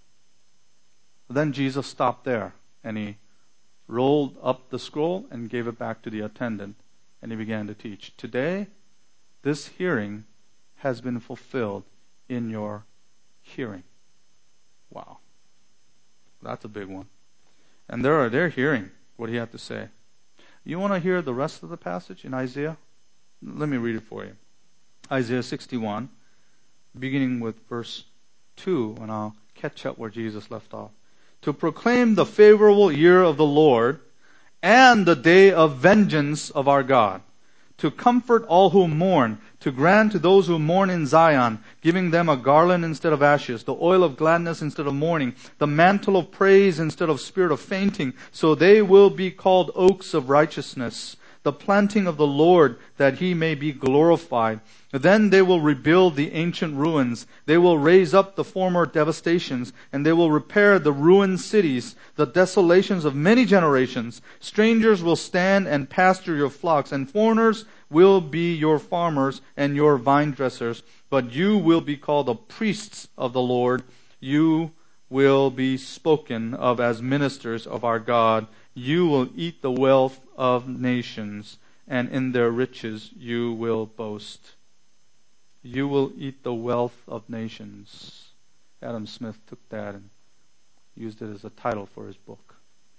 Then Jesus stopped there, and He rolled up the scroll and gave it back to the attendant, and He began to teach. Today, this hearing has been fulfilled in your hearing. Wow. That's a big one. And they're hearing what He had to say. You want to hear the rest of the passage in Isaiah? Let me read it for you. Isaiah 61, beginning with verse 2, and I'll catch up where Jesus left off. "To proclaim the favorable year of the Lord and the day of vengeance of our God, to comfort all who mourn, to grant to those who mourn in Zion, giving them a garland instead of ashes, the oil of gladness instead of mourning, the mantle of praise instead of spirit of fainting, so they will be called oaks of righteousness, the planting of the Lord, that He may be glorified. Then they will rebuild the ancient ruins. They will raise up the former devastations, and they will repair the ruined cities, the desolations of many generations. Strangers will stand and pasture your flocks, and foreigners will be your farmers and your vine dressers. But you will be called the priests of the Lord. You will be spoken of as ministers of our God. You will eat the wealth of nations, and in their riches you will boast." You will eat the wealth of nations. Adam Smith took that and used it as a title for his book.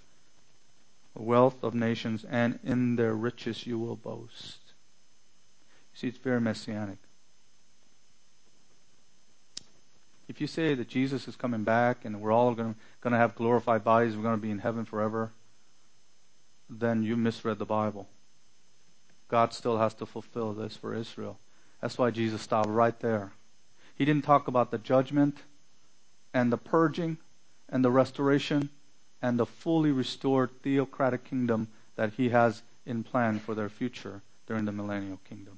The wealth of nations, and in their riches you will boast. You see, it's very messianic. If you say that Jesus is coming back and we're all going to have glorified bodies, we're going to be in heaven forever, then you misread the Bible. God still has to fulfill this for Israel. That's why Jesus stopped right there. He didn't talk about the judgment and the purging and the restoration and the fully restored theocratic kingdom that He has in plan for their future during the millennial kingdom.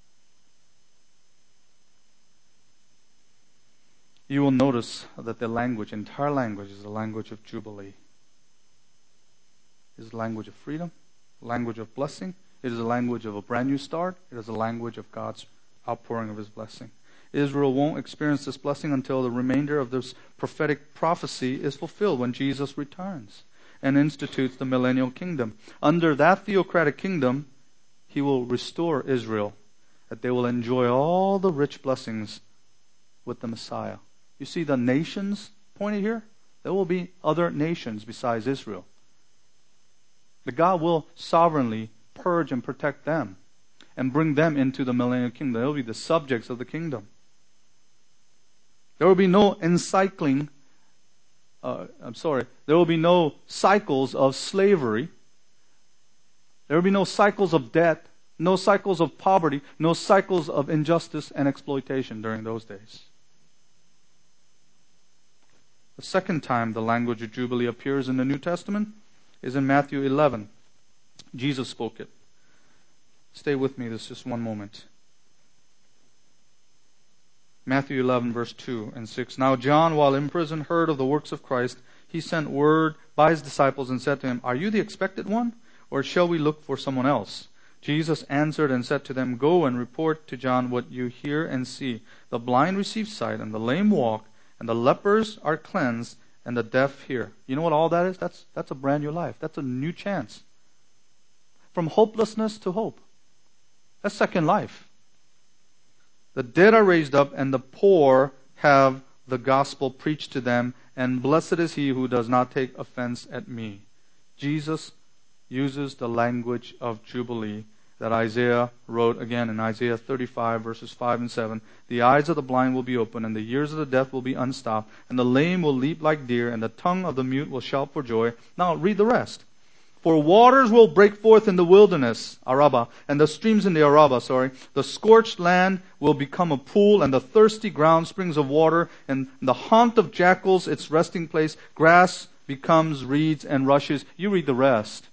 You will notice that the entire language is a language of Jubilee. It is a language of freedom, a language of blessing. It is a language of a brand new start. It is a language of God's outpouring of His blessing. Israel won't experience this blessing until the remainder of this prophetic prophecy is fulfilled, when Jesus returns and institutes the millennial kingdom. Under that theocratic kingdom, He will restore Israel, that they will enjoy all the rich blessings with the Messiah. You see the nations pointed here? There will be other nations besides Israel. But God will sovereignly purge and protect them and bring them into the millennial kingdom. They will be the subjects of the kingdom. There will be no there will be no cycles of slavery. There will be no cycles of debt, no cycles of poverty, no cycles of injustice and exploitation during those days. The second time the language of Jubilee appears in the New Testament is in Matthew 11. Jesus spoke it. Stay with me, this just one moment. Matthew 11, verse 2 and 6. Now John, while in prison, heard of the works of Christ. He sent word by his disciples and said to him, Are you the expected one, or shall we look for someone else? Jesus answered and said to them, Go and report to John what you hear and see. The blind receive sight, and the lame walk, and the lepers are cleansed, and the deaf hear. You know what all that is? That's a brand new life. That's a new chance. From hopelessness to hope. That's second life. The dead are raised up, and the poor have the gospel preached to them, and blessed is he who does not take offense at me. Jesus uses the language of Jubilee that Isaiah wrote again in Isaiah 35, verses 5 and 7. The eyes of the blind will be opened, and the ears of the deaf will be unstopped, and the lame will leap like deer, and the tongue of the mute will shout for joy. Now read the rest. For waters will break forth in the wilderness, Araba, and the streams in the Araba, The scorched land will become a pool, and the thirsty ground springs of water, and the haunt of jackals its resting place. Grass becomes reeds and rushes. You read the rest.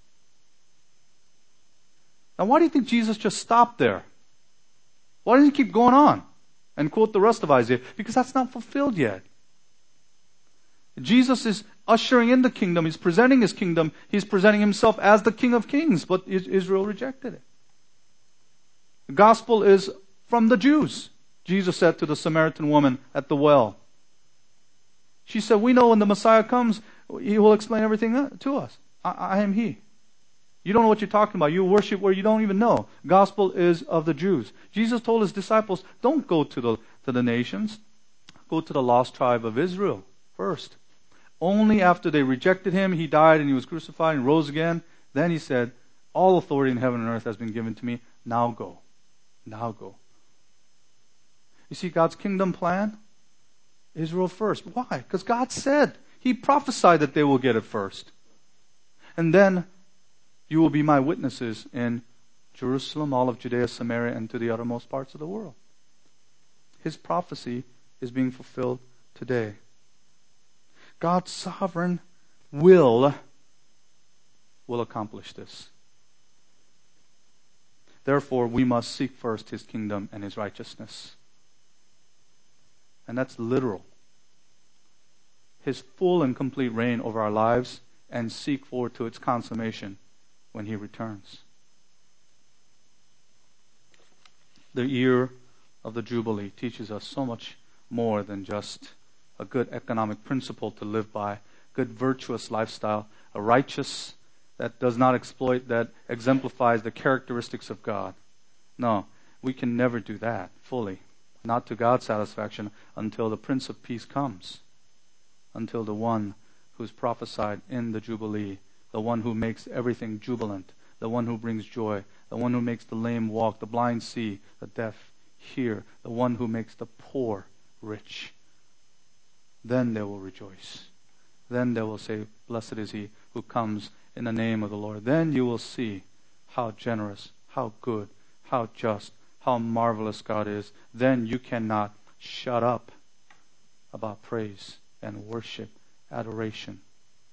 Now why do you think Jesus just stopped there? Why didn't he keep going on and quote the rest of Isaiah? Because that's not fulfilled yet. Jesus is ushering in the kingdom. He's presenting his kingdom. He's presenting himself as the King of Kings, but Israel rejected it. The gospel is from the Jews. Jesus said to the Samaritan woman at the well. She said, we know when the Messiah comes, he will explain everything to us. I am he. You don't know what you're talking about. You worship where you don't even know. Gospel is of the Jews. Jesus told his disciples, don't go to the nations. Go to the lost tribe of Israel first. Only after they rejected him, he died and he was crucified and rose again. Then he said, all authority in heaven and earth has been given to me. Now go. Now go. You see God's kingdom plan? Israel first. Why? Because God said. He prophesied that they will get it first. And then you will be my witnesses in Jerusalem, all of Judea, Samaria, and to the uttermost parts of the world. His prophecy is being fulfilled today. God's sovereign will accomplish this. Therefore, we must seek first his kingdom and his righteousness. And that's literal. His full and complete reign over our lives, and seek forward to its consummation when he returns. The year of the Jubilee teaches us so much more than just a good economic principle to live by, good virtuous lifestyle, a righteous that does not exploit, that exemplifies the characteristics of God. No, we can never do that fully, not to God's satisfaction, until the Prince of Peace comes, until the one who's prophesied in the Jubilee, the one who makes everything jubilant, the one who brings joy, the one who makes the lame walk, the blind see, the deaf hear, the one who makes the poor rich. Then they will rejoice. Then they will say, blessed is he who comes in the name of the Lord. Then you will see how generous, how good, how just, how marvelous God is. Then you cannot shut up about praise and worship, adoration.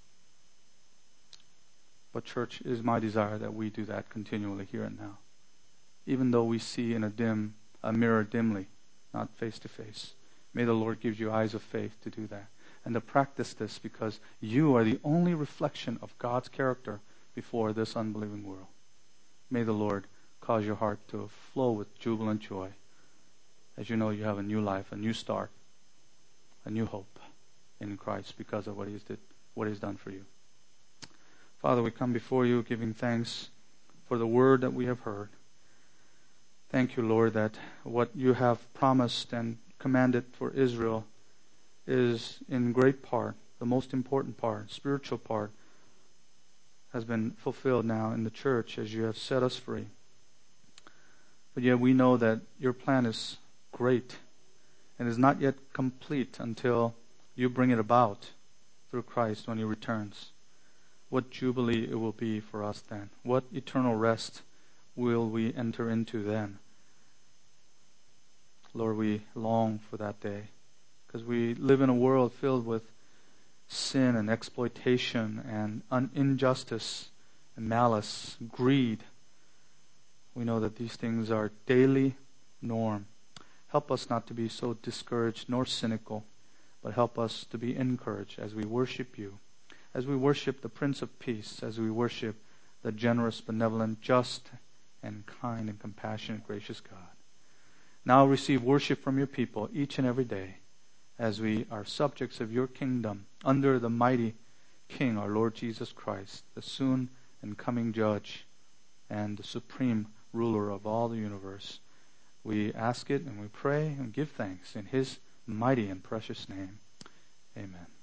But church, it is my desire that we do that continually here and now. Even though we see in a mirror dimly, not face to face. May the Lord give you eyes of faith to do that. And to practice this, because you are the only reflection of God's character before this unbelieving world. May the Lord cause your heart to flow with jubilant joy as you know you have a new life, a new start, a new hope in Christ because of what He's done for you. Father, we come before you giving thanks for the word that we have heard. Thank you, Lord, that what you have promised and commanded for Israel is in great part, the most important part, spiritual part, has been fulfilled now in the church as you have set us free. But yet we know that your plan is great and is not yet complete until you bring it about through Christ when He returns. What jubilee it will be for us then. What eternal rest will we enter into then? Lord, we long for that day because we live in a world filled with sin and exploitation and injustice and malice, greed. We know that these things are daily norm. Help us not to be so discouraged nor cynical, but help us to be encouraged as we worship You, as we worship the Prince of Peace, as we worship the generous, benevolent, just, and kind and compassionate, gracious God. Now receive worship from Your people each and every day as we are subjects of Your kingdom under the mighty King, our Lord Jesus Christ, the soon and coming Judge and the supreme ruler of all the universe. We ask it and we pray and give thanks in His mighty and precious name. Amen.